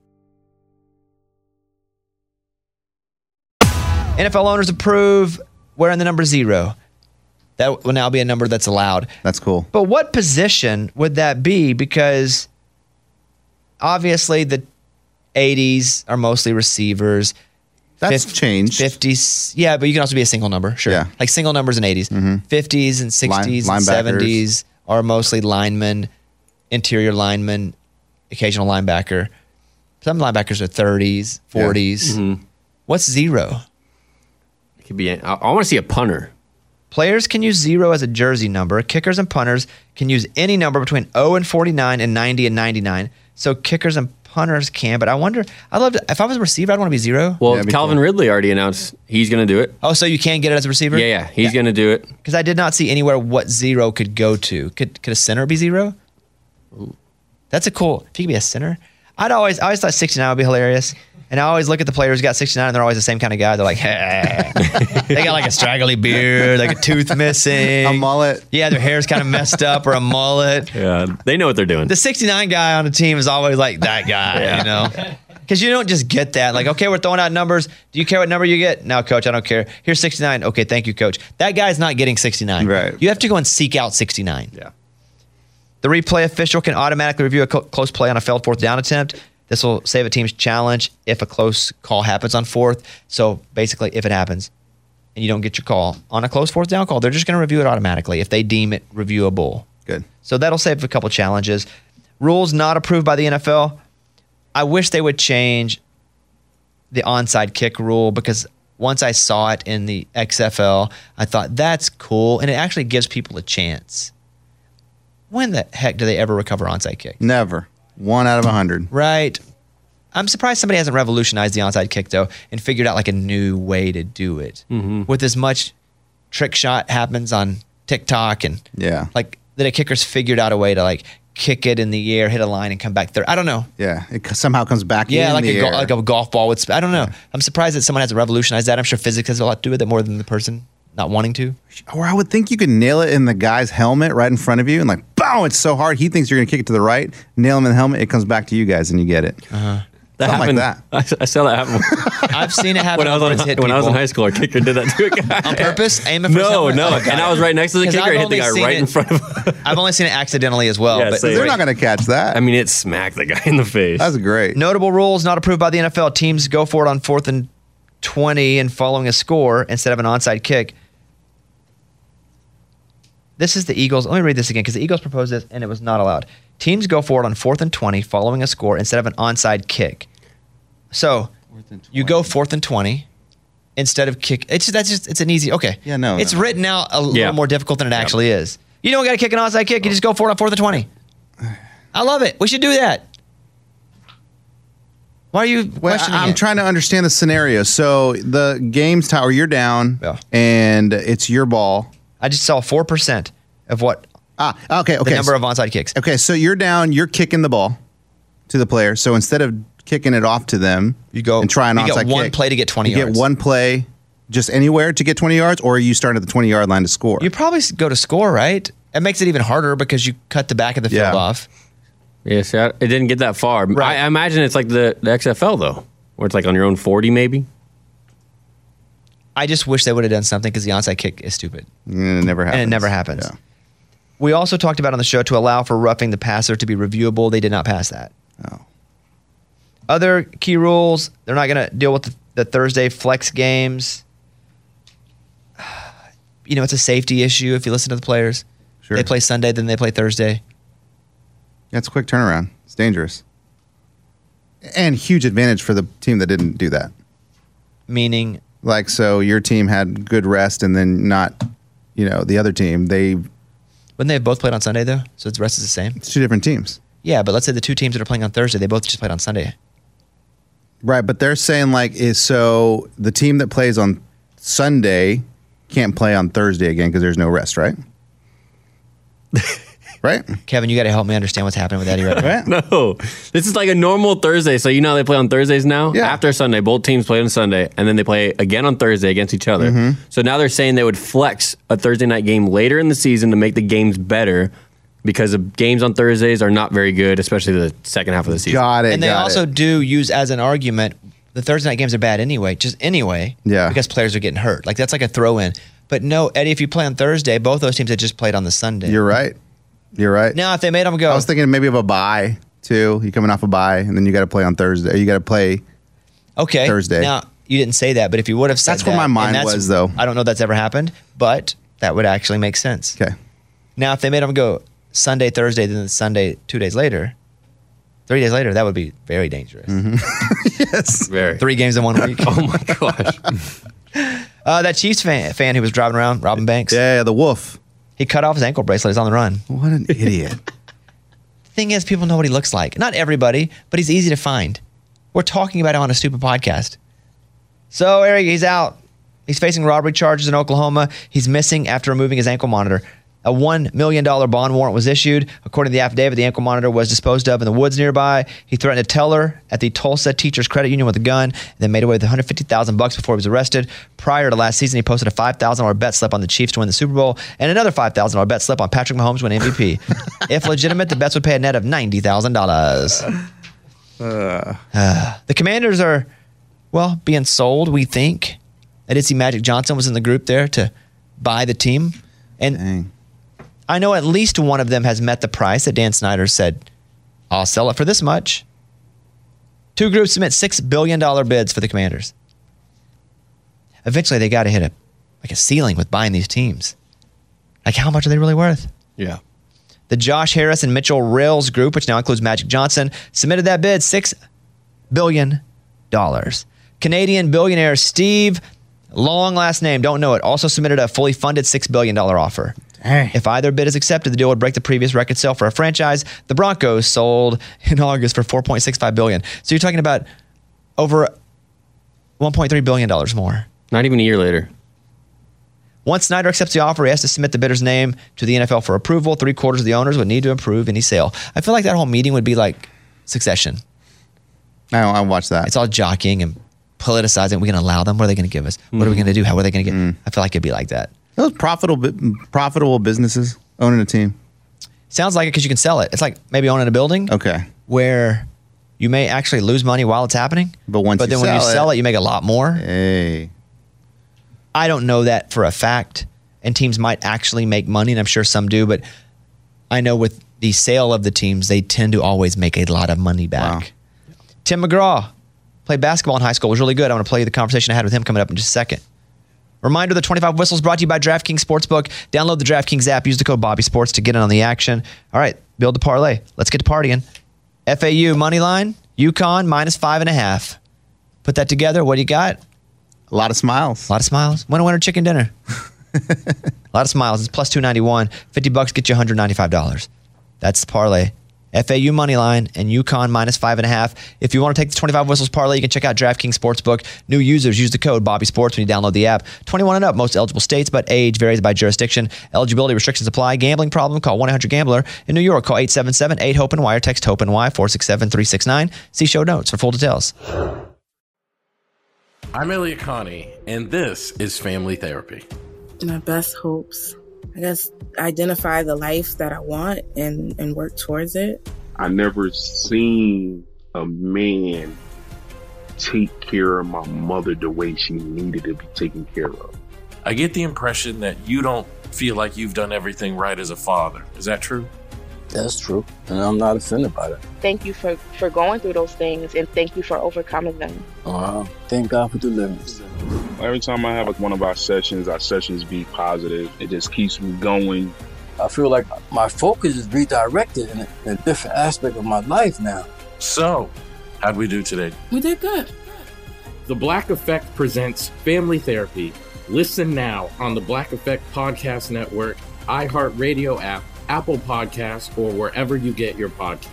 N F L owners approve wearing the number zero. That will now be a number that's allowed. That's cool. But what position would that be? Because obviously the eighties are mostly receivers. That's Fif- changed. fifties. Yeah, but you can also be a single number. Sure. Yeah. Like single numbers in eighties. Mm-hmm. fifties and sixties Line, and linebackers. seventies are mostly linemen, interior linemen, occasional linebacker. Some linebackers are thirties, forties. Yeah. Mm-hmm. What's zero? It could be. I, I want to see a punter. Players can use zero as a jersey number. Kickers and punters can use any number between zero and forty-nine and ninety and ninety-nine. So kickers and punters can, but I wonder, I'd love to, if I was a receiver, I'd want to be zero. Well, Yeah, Calvin cool. Ridley already announced he's going to do it. Oh, so you can get it as a receiver? Yeah, yeah, he's going to do it. Because I did not see anywhere what zero could go to. Could could a center be zero? Ooh. That's a cool, if you could be a center. I'd always, I always thought sixty-nine would be hilarious. And I always look at the players who got sixty-nine and they're always the same kind of guy. They're like, hey. They got like a straggly beard, like a tooth missing. A mullet. Yeah, their hair's kind of messed up or a mullet. Yeah, they know what they're doing. The sixty-nine guy on the team is always like that guy, Yeah. you know? Because you don't just get that. Like, okay, we're throwing out numbers. Do you care what number you get? No, coach, I don't care. Here's sixty-nine. Okay, thank you, coach. That guy's not getting sixty-nine. Right. You have to go and seek out sixty-nine. Yeah. The replay official can automatically review a cl- close play on a failed fourth down attempt. This will save a team's challenge if a close call happens on fourth. So basically, if it happens and you don't get your call on a close fourth down call, they're just going to review it automatically if they deem it reviewable. Good. So that'll save a couple challenges. Rules not approved by the N F L. I wish they would change the onside kick rule because once I saw it in the X F L, I thought that's cool. And it actually gives people a chance. When the heck do they ever recover onside kick? Never. One out of a hundred. Right. I'm surprised somebody hasn't revolutionized the onside kick, though, and figured out like a new way to do it. Mm-hmm. With as much trick shot happens on TikTok and Yeah. like the kickers figured out a way to like kick it in the air, hit a line, and come back third. I don't know. Yeah. It c- somehow comes back Yeah, in like the a, air. go- like a golf ball would. Sp- I don't know. I'm surprised that someone hasn't revolutionized that. I'm sure physics has a lot to do with it more than the person not wanting to. Or I would think you could nail it in the guy's helmet right in front of you and like, boom, it's so hard. He thinks you're going to kick it to the right, nail him in the helmet, it comes back to you guys and you get it. Uh-huh. That Something happened. like that. I, I saw that happen. I've seen it happen when I was where on it's hit when I was in people. high school. Our kicker did that to a guy On purpose? Aim it for No, someone? no. Oh, God. And I was right next to the 'Cause kicker. I've I hit the only guy seen right it- in front of him. I've only seen it accidentally as well. Yeah, but same. They're not going to catch that. I mean, it smacked the guy in the face. That's great. Notable rules not approved by the N F L. Teams go for it on fourth and twenty and following a score instead of an onside kick. this is the Eagles. Let me read this again because the Eagles proposed this and it was not allowed. Teams go forward on fourth and twenty following a score instead of an onside kick. So you go fourth and twenty instead of kick. It's that's just it's an easy. Okay. Yeah, no. It's no. written out a Yeah. little more difficult than it actually is. You don't got to kick an onside kick. You just go forward on fourth and twenty. I love it. We should do that. Why are you Well, questioning I'm it? trying to understand the scenario. So the game's tower, you're down, Yeah. and it's your ball. I just saw four percent of what Ah, okay, okay. the number so, of onside kicks. Okay, so you're down, you're kicking the ball to the player. So instead of kicking it off to them, You go and try an you onside get one kick, play to get twenty you yards. get one play just anywhere to get twenty yards, or are you starting at the twenty yard line to score? You probably s- go to score, right? It makes it even harder because you cut the back of the field Yeah. off. Yeah, see, I- it didn't get that far. Right. I, I imagine it's like the, the X F L, though, where it's like on your own forty, maybe. I just wish they would have done something because the onside kick is stupid. And it never happens. And it never happens. Yeah. We also talked about on the show to allow for roughing the passer to be reviewable. They did not pass that. Oh. Other key rules, they're not going to deal with the, the Thursday flex games. You know, it's a safety issue if you listen to the players. Sure. They play Sunday, then they play Thursday. Yeah, it's a quick turnaround. It's dangerous. And huge advantage for the team that didn't do that. Meaning, Like, so your team had good rest and then not, you know, the other team, they, wouldn't they have both played on Sunday, though? So the rest is the same? it's two different teams. Yeah, but let's say the two teams that are playing on Thursday, they both just played on Sunday. Right, but they're saying like is so the team that plays on Sunday can't play on Thursday again because there's no rest, right? Right? Kevin, you got to help me understand what's happening with Eddie right now. Right? No, this is like a normal Thursday. So you know how they play on Thursdays now? Yeah. After Sunday, both teams play on Sunday, and then they play again on Thursday against each other. Mm-hmm. So now they're saying they would flex a Thursday night game later in the season to make the games better because the games on Thursdays are not very good, especially the second half of the season. Got it. And they got also it. do use as an argument the Thursday night games are bad anyway, just anyway. Yeah. Because players are getting hurt. Like that's like a throw in. But no, Eddie, if you play on Thursday, both those teams had just played on the Sunday. You're right. You're right. Now, if they made them go, I was thinking maybe of a bye too. You coming off a bye and then you got to play on Thursday. You got to play. okay, Thursday. Now you didn't say that, but if you would have said That's where that, my and mind that's- was, though. I don't know if that's ever happened, but that would actually make sense. Okay. Now, if they made them go Sunday, Thursday, then Sunday, two days later, three days later, that would be very dangerous. Yes. Very. Three games in one week. Oh my gosh. Uh, that Chiefs fan, fan who was driving around, Robin Banks, Yeah, yeah, the wolf. he cut off his ankle bracelet. He's on the run. What an idiot. Thing is, people know what he looks like. Not everybody, but he's easy to find. We're talking about him on a stupid podcast. So, Eric, he's out. He's facing robbery charges in Oklahoma. He's missing after removing his ankle monitor. A one million dollars bond warrant was issued. According to the affidavit, the ankle monitor was disposed of in the woods nearby. He threatened a teller at the Tulsa Teachers Credit Union with a gun, and then made away with one hundred fifty thousand dollars before he was arrested. Prior to last season, he posted a five thousand dollars bet slip on the Chiefs to win the Super Bowl and another five thousand dollars bet slip on Patrick Mahomes to win M V P. If legitimate, the bets would pay a net of ninety thousand dollars. Uh, the Commanders are, well, being sold, we think. I did see Magic Johnson was in the group there to buy the team. And Dang. I know at least one of them has met the price that Dan Snyder said, I'll sell it for this much. Two groups submit six billion dollars bids for the Commanders. Eventually, they got to hit a like a ceiling with buying these teams. Like, how much are they really worth? Yeah. The Josh Harris and Mitchell Rails group, which now includes Magic Johnson, submitted that bid, six billion dollars. Canadian billionaire Steve, long last name, don't know it, also submitted a fully funded six billion dollars offer. Hey. If either bid is accepted, the deal would break the previous record sale for a franchise. The Broncos sold in August for four point six five billion dollars. So you're talking about over one point three billion dollars more. Not even a year later. Once Snyder accepts the offer, he has to submit the bidder's name to the N F L for approval. Three quarters of the owners would need to approve any sale. I feel like that whole meeting would be like Succession. I I watched that. It's all jockeying and politicizing. We're going to allow them. What are they going to give us? What are we going to do? How are they going to get? Mm. I feel like it'd be like that. Those profitable profitable businesses owning a team. Sounds like it because you can sell it. It's like maybe owning a building Okay. where you may actually lose money while it's happening. But once but you then when you sell sell it- it, you make a lot more. Hey. I don't know that for a fact, and teams might actually make money, and I'm sure some do, but I know with the sale of the teams, they tend to always make a lot of money back. Wow. Tim McGraw played basketball in high school, was really good. I'm going to play you the conversation I had with him coming up in just a second. Reminder, the twenty-five Whistles brought to you by DraftKings Sportsbook. Download the DraftKings app. Use the code Bobby Sports to get in on the action. All right, build the parlay. Let's get to partying. F A U money line, UConn minus five and a half. Put that together. What do you got? A lot of smiles. A lot of smiles. Winner, winner, chicken dinner. A lot of smiles. It's plus two ninety-one. fifty bucks get you one hundred ninety-five dollars. That's the parlay. F A U money line and UConn minus five and a half. If you want to take the twenty-five Whistles parlay, you can check out DraftKings Sportsbook. New users use the code Bobby Sports when you download the app. twenty-one and up, most eligible states, but age varies by jurisdiction. Eligibility restrictions apply. Gambling problem? Call one eight hundred gambler. In New York, call eight seven seven eight hope and Y or text HOPE and Y four six seven three six nine. See show notes for full details. I'm Elliot Connie, and this is Family Therapy. My best hopes, I guess, identify the life that I want and, and work towards it. I never seen a man take care of my mother the way she needed to be taken care of. I get the impression that you don't feel like you've done everything right as a father. Is that true? That's true, and I'm not offended by that. Thank you for, for going through those things, and thank you for overcoming them. Wow. Thank God for deliverance. Every time I have like one of our sessions, our sessions be positive. It just keeps me going. I feel like my focus is redirected in a, in a different aspect of my life now. So, how'd we do today? We did good. The Black Effect presents Family Therapy. Listen now on the Black Effect Podcast Network, iHeartRadio app, Apple Podcasts, or wherever you get your podcasts.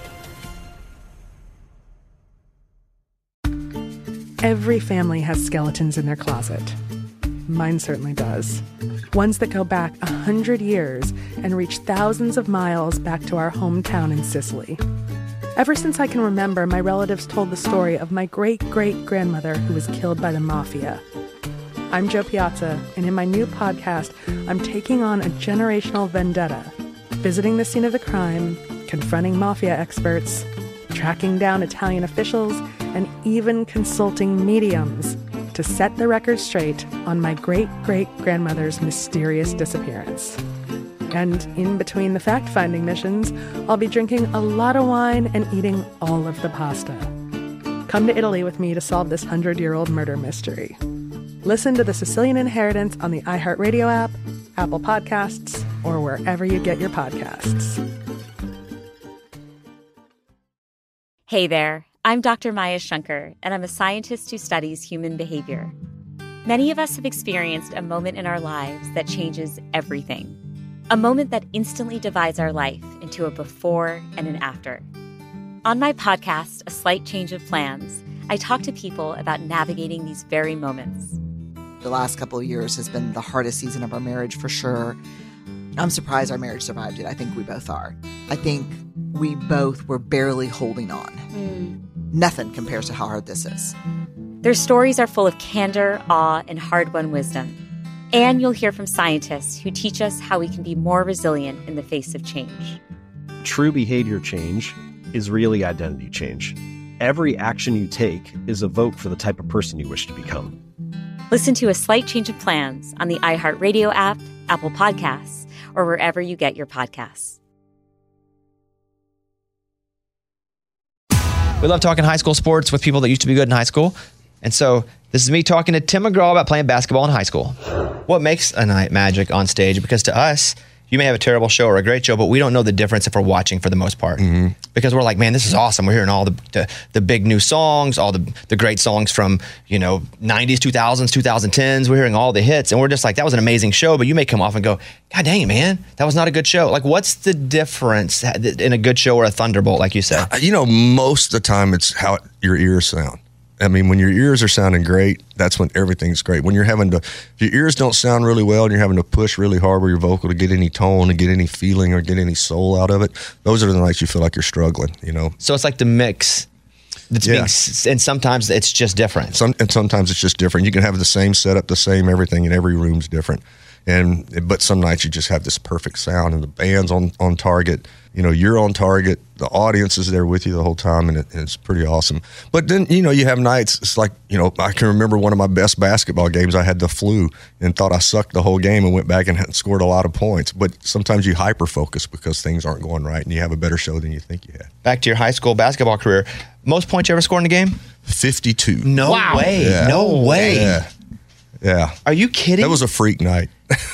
Every family has skeletons in their closet. Mine certainly does. Ones that go back a hundred years and reach thousands of miles back to our hometown in Sicily. Ever since I can remember, my relatives told the story of my great-great-grandmother who was killed by the mafia. I'm Jo Piazza, and in my new podcast, I'm taking on a generational vendetta, visiting the scene of the crime, confronting mafia experts, tracking down Italian officials, and even consulting mediums to set the record straight on my great-great-grandmother's mysterious disappearance. And in between the fact-finding missions, I'll be drinking a lot of wine and eating all of the pasta. Come to Italy with me to solve this hundred-year-old murder mystery. Listen to The Sicilian Inheritance on the iHeartRadio app, Apple Podcasts, or wherever you get your podcasts. Hey there, I'm Doctor Maya Shankar, and I'm a scientist who studies human behavior. Many of us have experienced a moment in our lives that changes everything. A moment that instantly divides our life into a before and an after. On my podcast, A Slight Change of Plans, I talk to people about navigating these very moments. The last couple of years has been the hardest season of our marriage for sure. I'm surprised our marriage survived it. I think we both are. I think we both were barely holding on. Mm. Nothing compares to how hard this is. Their stories are full of candor, awe, and hard-won wisdom. And you'll hear from scientists who teach us how we can be more resilient in the face of change. True behavior change is really identity change. Every action you take is a vote for the type of person you wish to become. Listen to A Slight Change of Plans on the iHeartRadio app, Apple Podcasts, or wherever you get your podcasts. We love talking high school sports with people that used to be good in high school. And so this is me talking to Tim McGraw about playing basketball in high school. What makes a night magic on stage? Because to us, you may have a terrible show or a great show, but we don't know the difference if we're watching for the most part. Mm-hmm. Because we're like, man, this is awesome. We're hearing all the, the the big new songs, all the the great songs from, you know, nineties, two thousands, twenty tens. We're hearing all the hits. And we're just like, that was an amazing show. But you may come off and go, God dang it, man, that was not a good show. Like, what's the difference in a good show or a Thunderbolt, like you said? You know, most of the time it's how your ears sound. I mean, when your ears are sounding great, that's when everything's great. When you're having to, if your ears don't sound really well and you're having to push really hard with your vocal to get any tone, to get any feeling or get any soul out of it, those are the nights you feel like you're struggling, you know? So it's like the mix that's Yeah. being, s- and sometimes it's just different. Some, and sometimes it's just different. You can have the same setup, the same everything, and every room's different. And but some nights you just have this perfect sound, and the band's on, on target. You know, you're on target. The audience is there with you the whole time, and, it, and it's pretty awesome. But then, you know, you have nights, it's like, you know, I can remember one of my best basketball games. I had the flu and thought I sucked the whole game and went back and had scored a lot of points. But sometimes you hyper-focus because things aren't going right, and you have a better show than you think you had. Back to your high school basketball career. Most points you ever scored in a game? fifty-two. No Wow. way. Yeah. No way. Yeah. Yeah. Are you kidding? That was a freak night.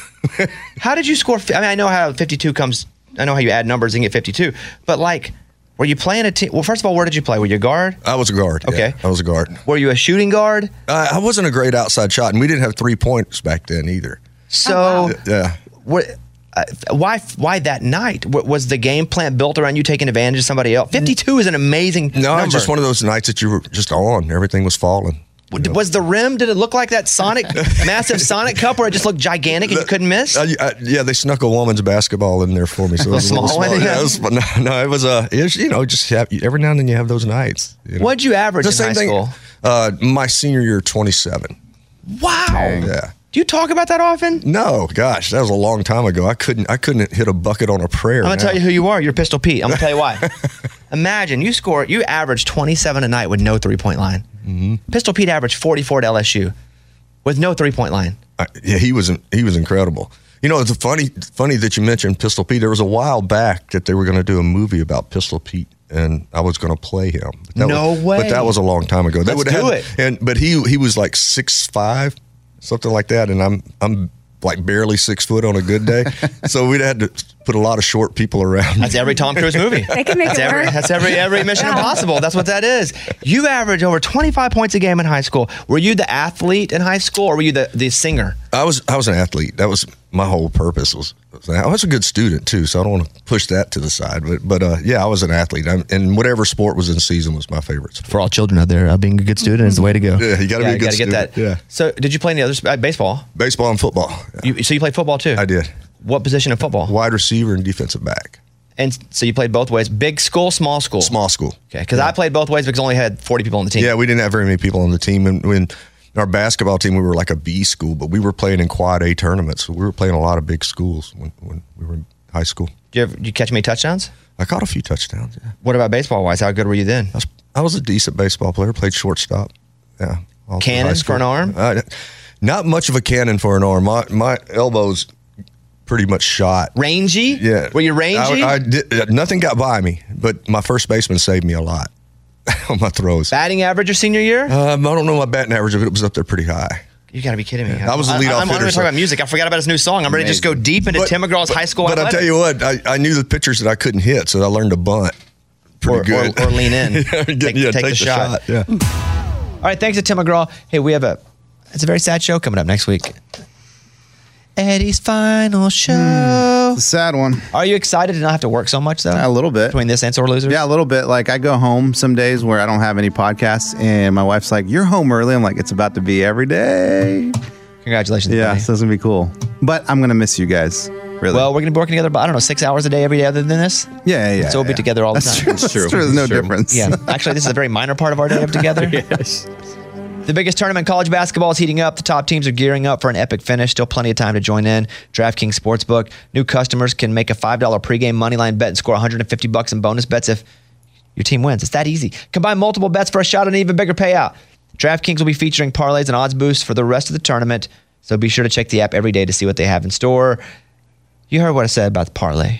How did you score? I mean, I know how fifty-two comes. I know how you add numbers and get fifty-two. But like, were you playing a team? Well, first of all, where did you play? Were you a guard? I was a guard. Okay. Yeah, I was a guard. Were you a shooting guard? Uh, I wasn't a great outside shot, and we didn't have three points back then either. So, yeah. What? Uh, why? Why that night? W- was the game plan built around you taking advantage of somebody else? fifty-two is an amazing No, number. it's just one of those nights that you were just on. Everything was falling. Was the rim? Did it look like that Sonic, massive Sonic cup, where it just looked gigantic and you couldn't miss? Uh, uh, yeah, they snuck a woman's basketball in there for me. So it was A a little small one, small. yeah. Yeah, it was, no, no, it was a. It was, you know, just have, every now and then you have those nights. You know? What'd you average The in same high thing. school? Uh, my senior year, twenty-seven. Wow. Yeah. Do you talk about that often? No, gosh, that was a long time ago. I couldn't. I couldn't hit a bucket on a prayer. I'm gonna now. tell you who you are. You're Pistol Pete. I'm gonna tell you why. Imagine you score. You average twenty-seven a night with no three point line. Mm-hmm. Pistol Pete averaged forty-four at L S U with no three point line. I, yeah, he was he was incredible. You know, it's funny funny that you mentioned Pistol Pete. There was a while back that they were going to do a movie about Pistol Pete, and I was going to play him. But that No was, way. But that was a long time ago. They Let's would have do had- it. And but he he was like six five, something like that, and I'm I'm like barely six foot on a good day. So we'd had to put a lot of short people around. That's every Tom Cruise movie. They can make that's it every, work. That's every every Mission Impossible. That's what that is. You average over twenty-five points a game in high school. Were you the athlete in high school, or were you the, the singer? I was I was an athlete. That was my whole purpose. Was, was I was a good student too, so I don't want to push that to the side. But but uh, yeah, I was an athlete, I'm, and whatever sport was in season was my favorite sport. For all children out there, uh, being a good student is the way to go. Yeah, you got to be a good gotta student. get that. Yeah, So, did you play any other sp- uh, baseball? baseball and football. You, so you played football too? I did. What position in football? Wide receiver and defensive back. And so you played both ways. Big school, small school. Small school. Okay, because I played both ways because I only had forty people on the team. Yeah, we didn't have very many people on the team, and when our basketball team, we were like a B school, but we were playing in quad A tournaments. So we were playing a lot of big schools when, when we were in high school. Did you, ever, did you catch many touchdowns? I caught a few touchdowns. Yeah. What about baseball wise? How good were you then? I was, I was a decent baseball player. Played shortstop. Yeah. all through Cannon high school. for an arm? Uh, not much of a cannon for an arm. My my elbows pretty much shot. Rangy? Yeah. Were you rangy? I, I did, uh, nothing got by me, but my first baseman saved me a lot on my throws. Batting average your senior year? Um, I don't know my batting average, but it was up there pretty high. You got to be kidding me. I was the leadoff I, I'm hitter, going to so- talk about music. I forgot about his new song. I'm ready to just go deep into But- Tim McGraw's high school But I athletics. tell you what, I, I knew the pitchers that I couldn't hit, so I learned to bunt pretty Or- good. or- or lean in. yeah, Take- yeah, take the shot. Yeah. All right, thanks to Tim McGraw. Hey, we have a, it's a very sad show coming up next week. Eddie's final show. It's a sad one. Are you excited to not have to work so much, though? A little bit. Between this and Sore Losers? Yeah, a little bit. Like, I go home some days where I don't have any podcasts, and my wife's like, "You're home early." I'm like, "It's about to be every day." Congratulations. Yeah, buddy. so it's going to be cool. But I'm going to miss you guys. Really. Well, we're going to be working together, about, I don't know, six hours a day every day other than this? Yeah, yeah. So we'll be yeah. together all the That's time. true. That's true. There's no difference. Yeah. Actually, this is a very minor part of our day of together. Yes. The biggest tournament in college basketball is heating up. The top teams are gearing up for an epic finish. Still plenty of time to join in. DraftKings Sportsbook. New customers can make a five dollars pregame moneyline bet and score one hundred fifty bucks in bonus bets if your team wins. It's that easy. Combine multiple bets for a shot at an even bigger payout. DraftKings will be featuring parlays and odds boosts for the rest of the tournament. So be sure to check the app every day to see what they have in store. You heard what I said about the parlay.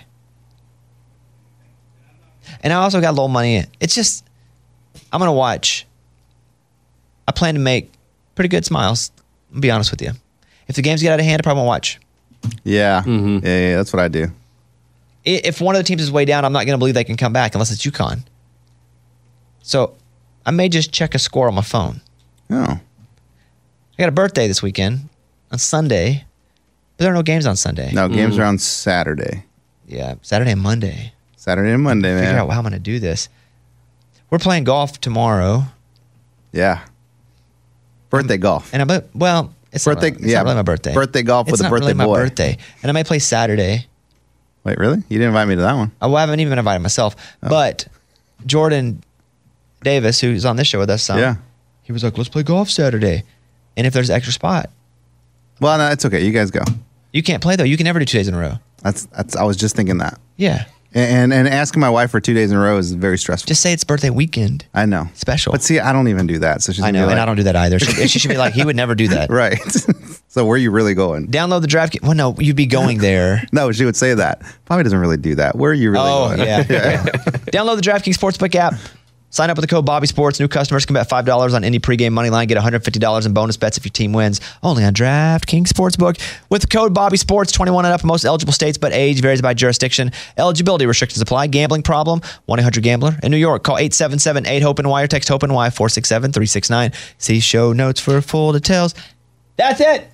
And I also got a little money in. It's just, I'm going to watch. I plan to make pretty good smiles. I'll be honest with you. If the games get out of hand, I probably won't watch. Yeah. yeah. Yeah, that's what I do. I- If one of the teams is way down, I'm not going to believe they can come back unless it's UConn. So I may just check a score on my phone. Oh. I got a birthday this weekend on Sunday, but there are no games on Sunday. No, games are on Saturday. Yeah, Saturday and Monday. Saturday and Monday, man. Figure out how I'm going to do this. We're playing golf tomorrow. Yeah. Birthday golf. And I'm, well, it's, Birthday- not, it's yeah, not really my birthday. birthday golf It's with a not birthday really my boy. birthday. And I may play Saturday. Wait, really? You didn't invite me to that one? I haven't even invited myself. Oh. But Jordan Davis, who's on this show with us, some, Yeah. he was like, let's play golf Saturday. And if there's an extra spot. Well, no, it's okay. You guys go. You can't play, though. You can never do two days in a row. That's that's. I was just thinking that. Yeah. And and asking my wife for two days in a row is very stressful. Just say it's birthday weekend. I know. Special. But see, I don't even do that. So she's I gonna know, be and like- I don't do that either. She, she should be like, he would never do that. Right. So where are you really going? Download the draft. Well, no, you'd be going there. No, she would say that. Probably doesn't really do that. Where are you really Oh, going? yeah. yeah. Download the DraftKings Sportsbook app. Sign up with the code Bobby Sports. New customers can bet five dollars on any pregame money line. Get one hundred fifty dollars in bonus bets if your team wins. Only on DraftKings Sportsbook. With the code Bobby Sports, twenty-one and up in most eligible states, but age varies by jurisdiction. Eligibility restrictions apply. Gambling problem? one eight hundred gambler. In New York, call eight seven seven eight hope N Y or text HOPE-NY four six seven three six nine. See show notes for full details. That's it.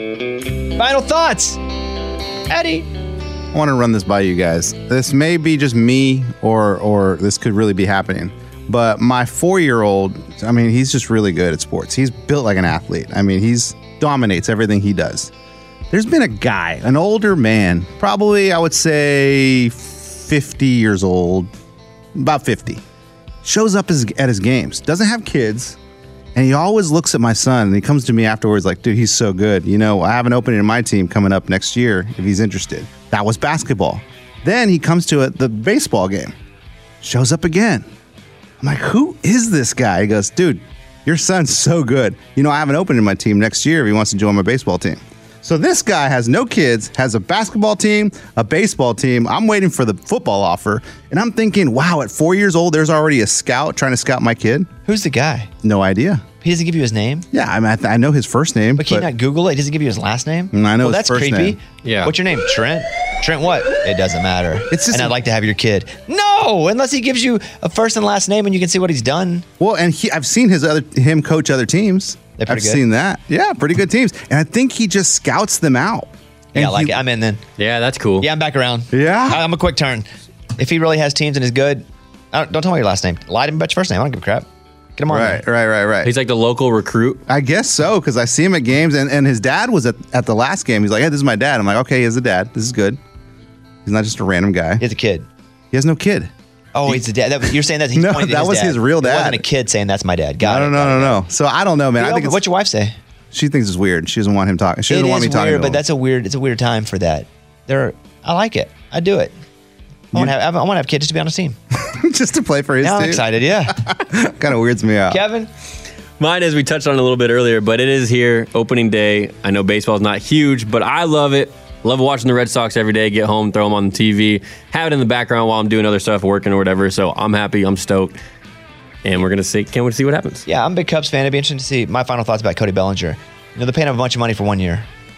Final thoughts. Eddie. I want to run this by you guys. This may be just me, or or this could really be happening. But my four-year-old, I mean, he's just really good at sports. He's built like an athlete. I mean, he's dominates everything he does. There's been a guy, an older man, probably I would say fifty years old, about fifty, shows up as, at his games, doesn't have kids, and he always looks at my son, and he comes to me afterwards like, dude, he's so good. You know, I have an opening in my team coming up next year if he's interested. That was basketball. Then he comes to it, the baseball game, shows up again. I'm like, who is this guy? He goes, dude, your son's so good. You know, I have an opening in my team next year if he wants to join my baseball team. So this guy has no kids, has a basketball team, a baseball team. I'm waiting for the football offer. And I'm thinking, wow, at four years old, there's already a scout trying to scout my kid. Who's the guy? No idea. He doesn't give you his name? Yeah, I mean, I, th- I know his first name. But can but you not Google it? He doesn't give you his last name? I know well, his that's first creepy. name. Yeah. What's your name? Trent? Trent what? It doesn't matter. It's just and I'd like to have your kid. No, unless he gives you a first and last name and you can see what he's done. Well, and he, I've seen his other him coach other teams. They're pretty I've good? seen that. Yeah, pretty good teams. And I think he just scouts them out. And Yeah, like he- it. I'm in then. Yeah, that's cool. Yeah, I'm back around. Yeah? I- I'm a quick turn. If he really has teams and is good, I don't, don't tell me your last name. Lie to me about your first name. I don't give a crap. Get him on Right, there. right, right, right. He's like the local recruit. I guess so, because I see him at games, and, and his dad was at, at the last game. He's like, hey, this is my dad. I'm like, okay, he has a dad. This is good. He's not just a random guy. He has a kid. He has no kid. Oh, he's the dad. That was, you're saying that he's No, pointing to that his was dad. his real It dad. wasn't a kid saying that's my dad. Got no, it. no, no, no, no. So I don't know, man. I Yo, think it's, what's your wife say? she thinks it's weird. She doesn't want him talking. She It doesn't want is me talking weird, to but him. that's a weird. It's a weird time for that. There, I like it. I do it. I want to have. I want to have kids just to be on a team. just to play for his Now I'm team. excited. Yeah. Kind of weirds me out. Kevin. Mine, as we touched on a little bit earlier, but it is here, opening day. I know baseball's not huge, but I love it. Love watching the Red Sox every day. Get home, throw them on the T V, have it in the background while I'm doing other stuff, working or whatever. So I'm happy. I'm stoked. And we're going to see, can't wait to see what happens. Yeah, I'm a big Cubs fan. It'd be interesting to see my final thoughts about Cody Bellinger. You know, they're paying him a bunch of money for one year.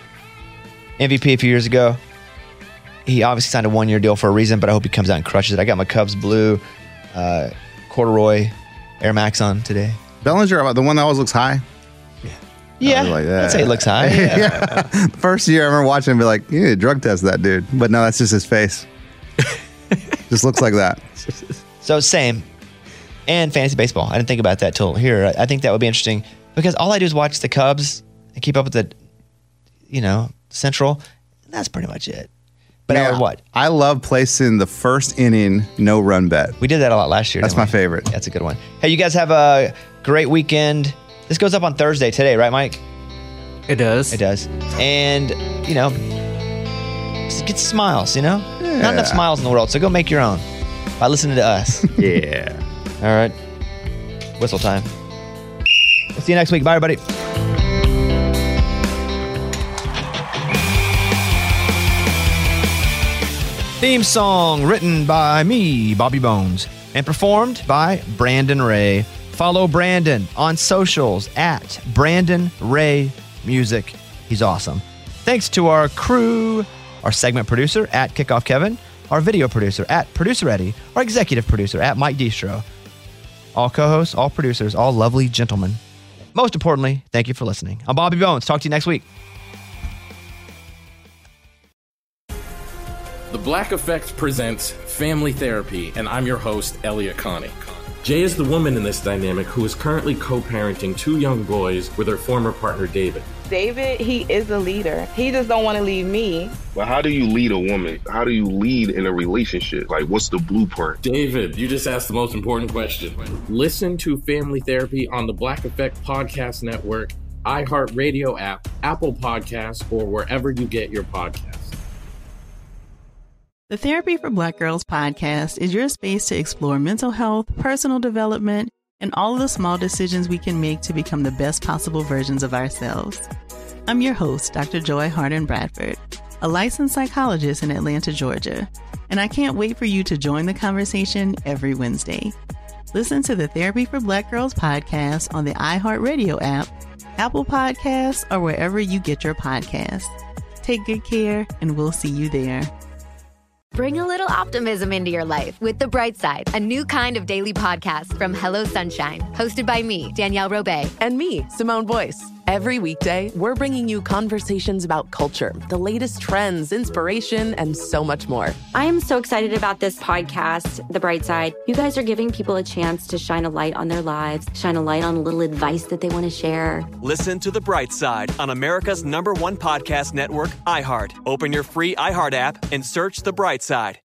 M V P a few years ago. He obviously signed a one-year deal for a reason, but I hope he comes out and crushes it. I got my Cubs blue uh, corduroy Air Max on today. Bellinger, the one that always looks high. Yeah, I was like that. I'd say it looks high. Yeah. Yeah. The first year I remember watching him be like, you need to drug test that dude. But no, that's just his face. Just looks like that. So same. And fantasy baseball. I didn't think about that till here. I think that would be interesting because all I do is watch the Cubs and keep up with the, you know, Central. And that's pretty much it. But I would what? I love placing the first inning no run bet. We did that a lot last year. That's didn't my we? favorite. That's a good one. Hey, you guys have a great weekend. This goes up on Thursday today, right, Mike? It does. It does. And, you know, just get smiles, you know? Yeah. Not enough smiles in the world, so go make your own by listening to us. Yeah. All right. Whistle time. We'll see you next week. Bye, everybody. Theme song written by me, Bobby Bones, and performed by Brandon Ray. Follow Brandon on socials at Brandon Ray Music. He's awesome. Thanks to our crew, our segment producer at Kickoff Kevin, our video producer at Producer Eddie, our executive producer at Mike Distro, all co-hosts, all producers, all lovely gentlemen. Most importantly, thank you for listening. I'm Bobby Bones. Talk to you next week. The Black Effect presents Family Therapy, and I'm your host, Elliot Connie. Jay is the woman in this dynamic who is currently co-parenting two young boys with her former partner, David. David, he is a leader. He just don't want to leave me. But how do you lead a woman? How do you lead in a relationship? Like, what's the blueprint? David, you just asked the most important question. Listen to Family Therapy on the Black Effect Podcast Network, iHeartRadio app, Apple Podcasts, or wherever you get your podcasts. The Therapy for Black Girls podcast is your space to explore mental health, personal development, and all of the small decisions we can make to become the best possible versions of ourselves. I'm your host, Doctor Joy Harden Bradford, a licensed psychologist in Atlanta, Georgia, and I can't wait for you to join the conversation every Wednesday. Listen to the Therapy for Black Girls podcast on the iHeartRadio app, Apple Podcasts, or wherever you get your podcasts. Take good care, and we'll see you there. Bring a little optimism into your life with The Bright Side, a new kind of daily podcast from Hello Sunshine, hosted by me, Danielle Robay. And me, Simone Boyce. Every weekday, we're bringing you conversations about culture, the latest trends, inspiration, and so much more. I am so excited about this podcast, The Bright Side. You guys are giving people a chance to shine a light on their lives, shine a light on a little advice that they want to share. Listen to The Bright Side on America's number one podcast network, iHeart. Open your free iHeart app and search The Bright Side.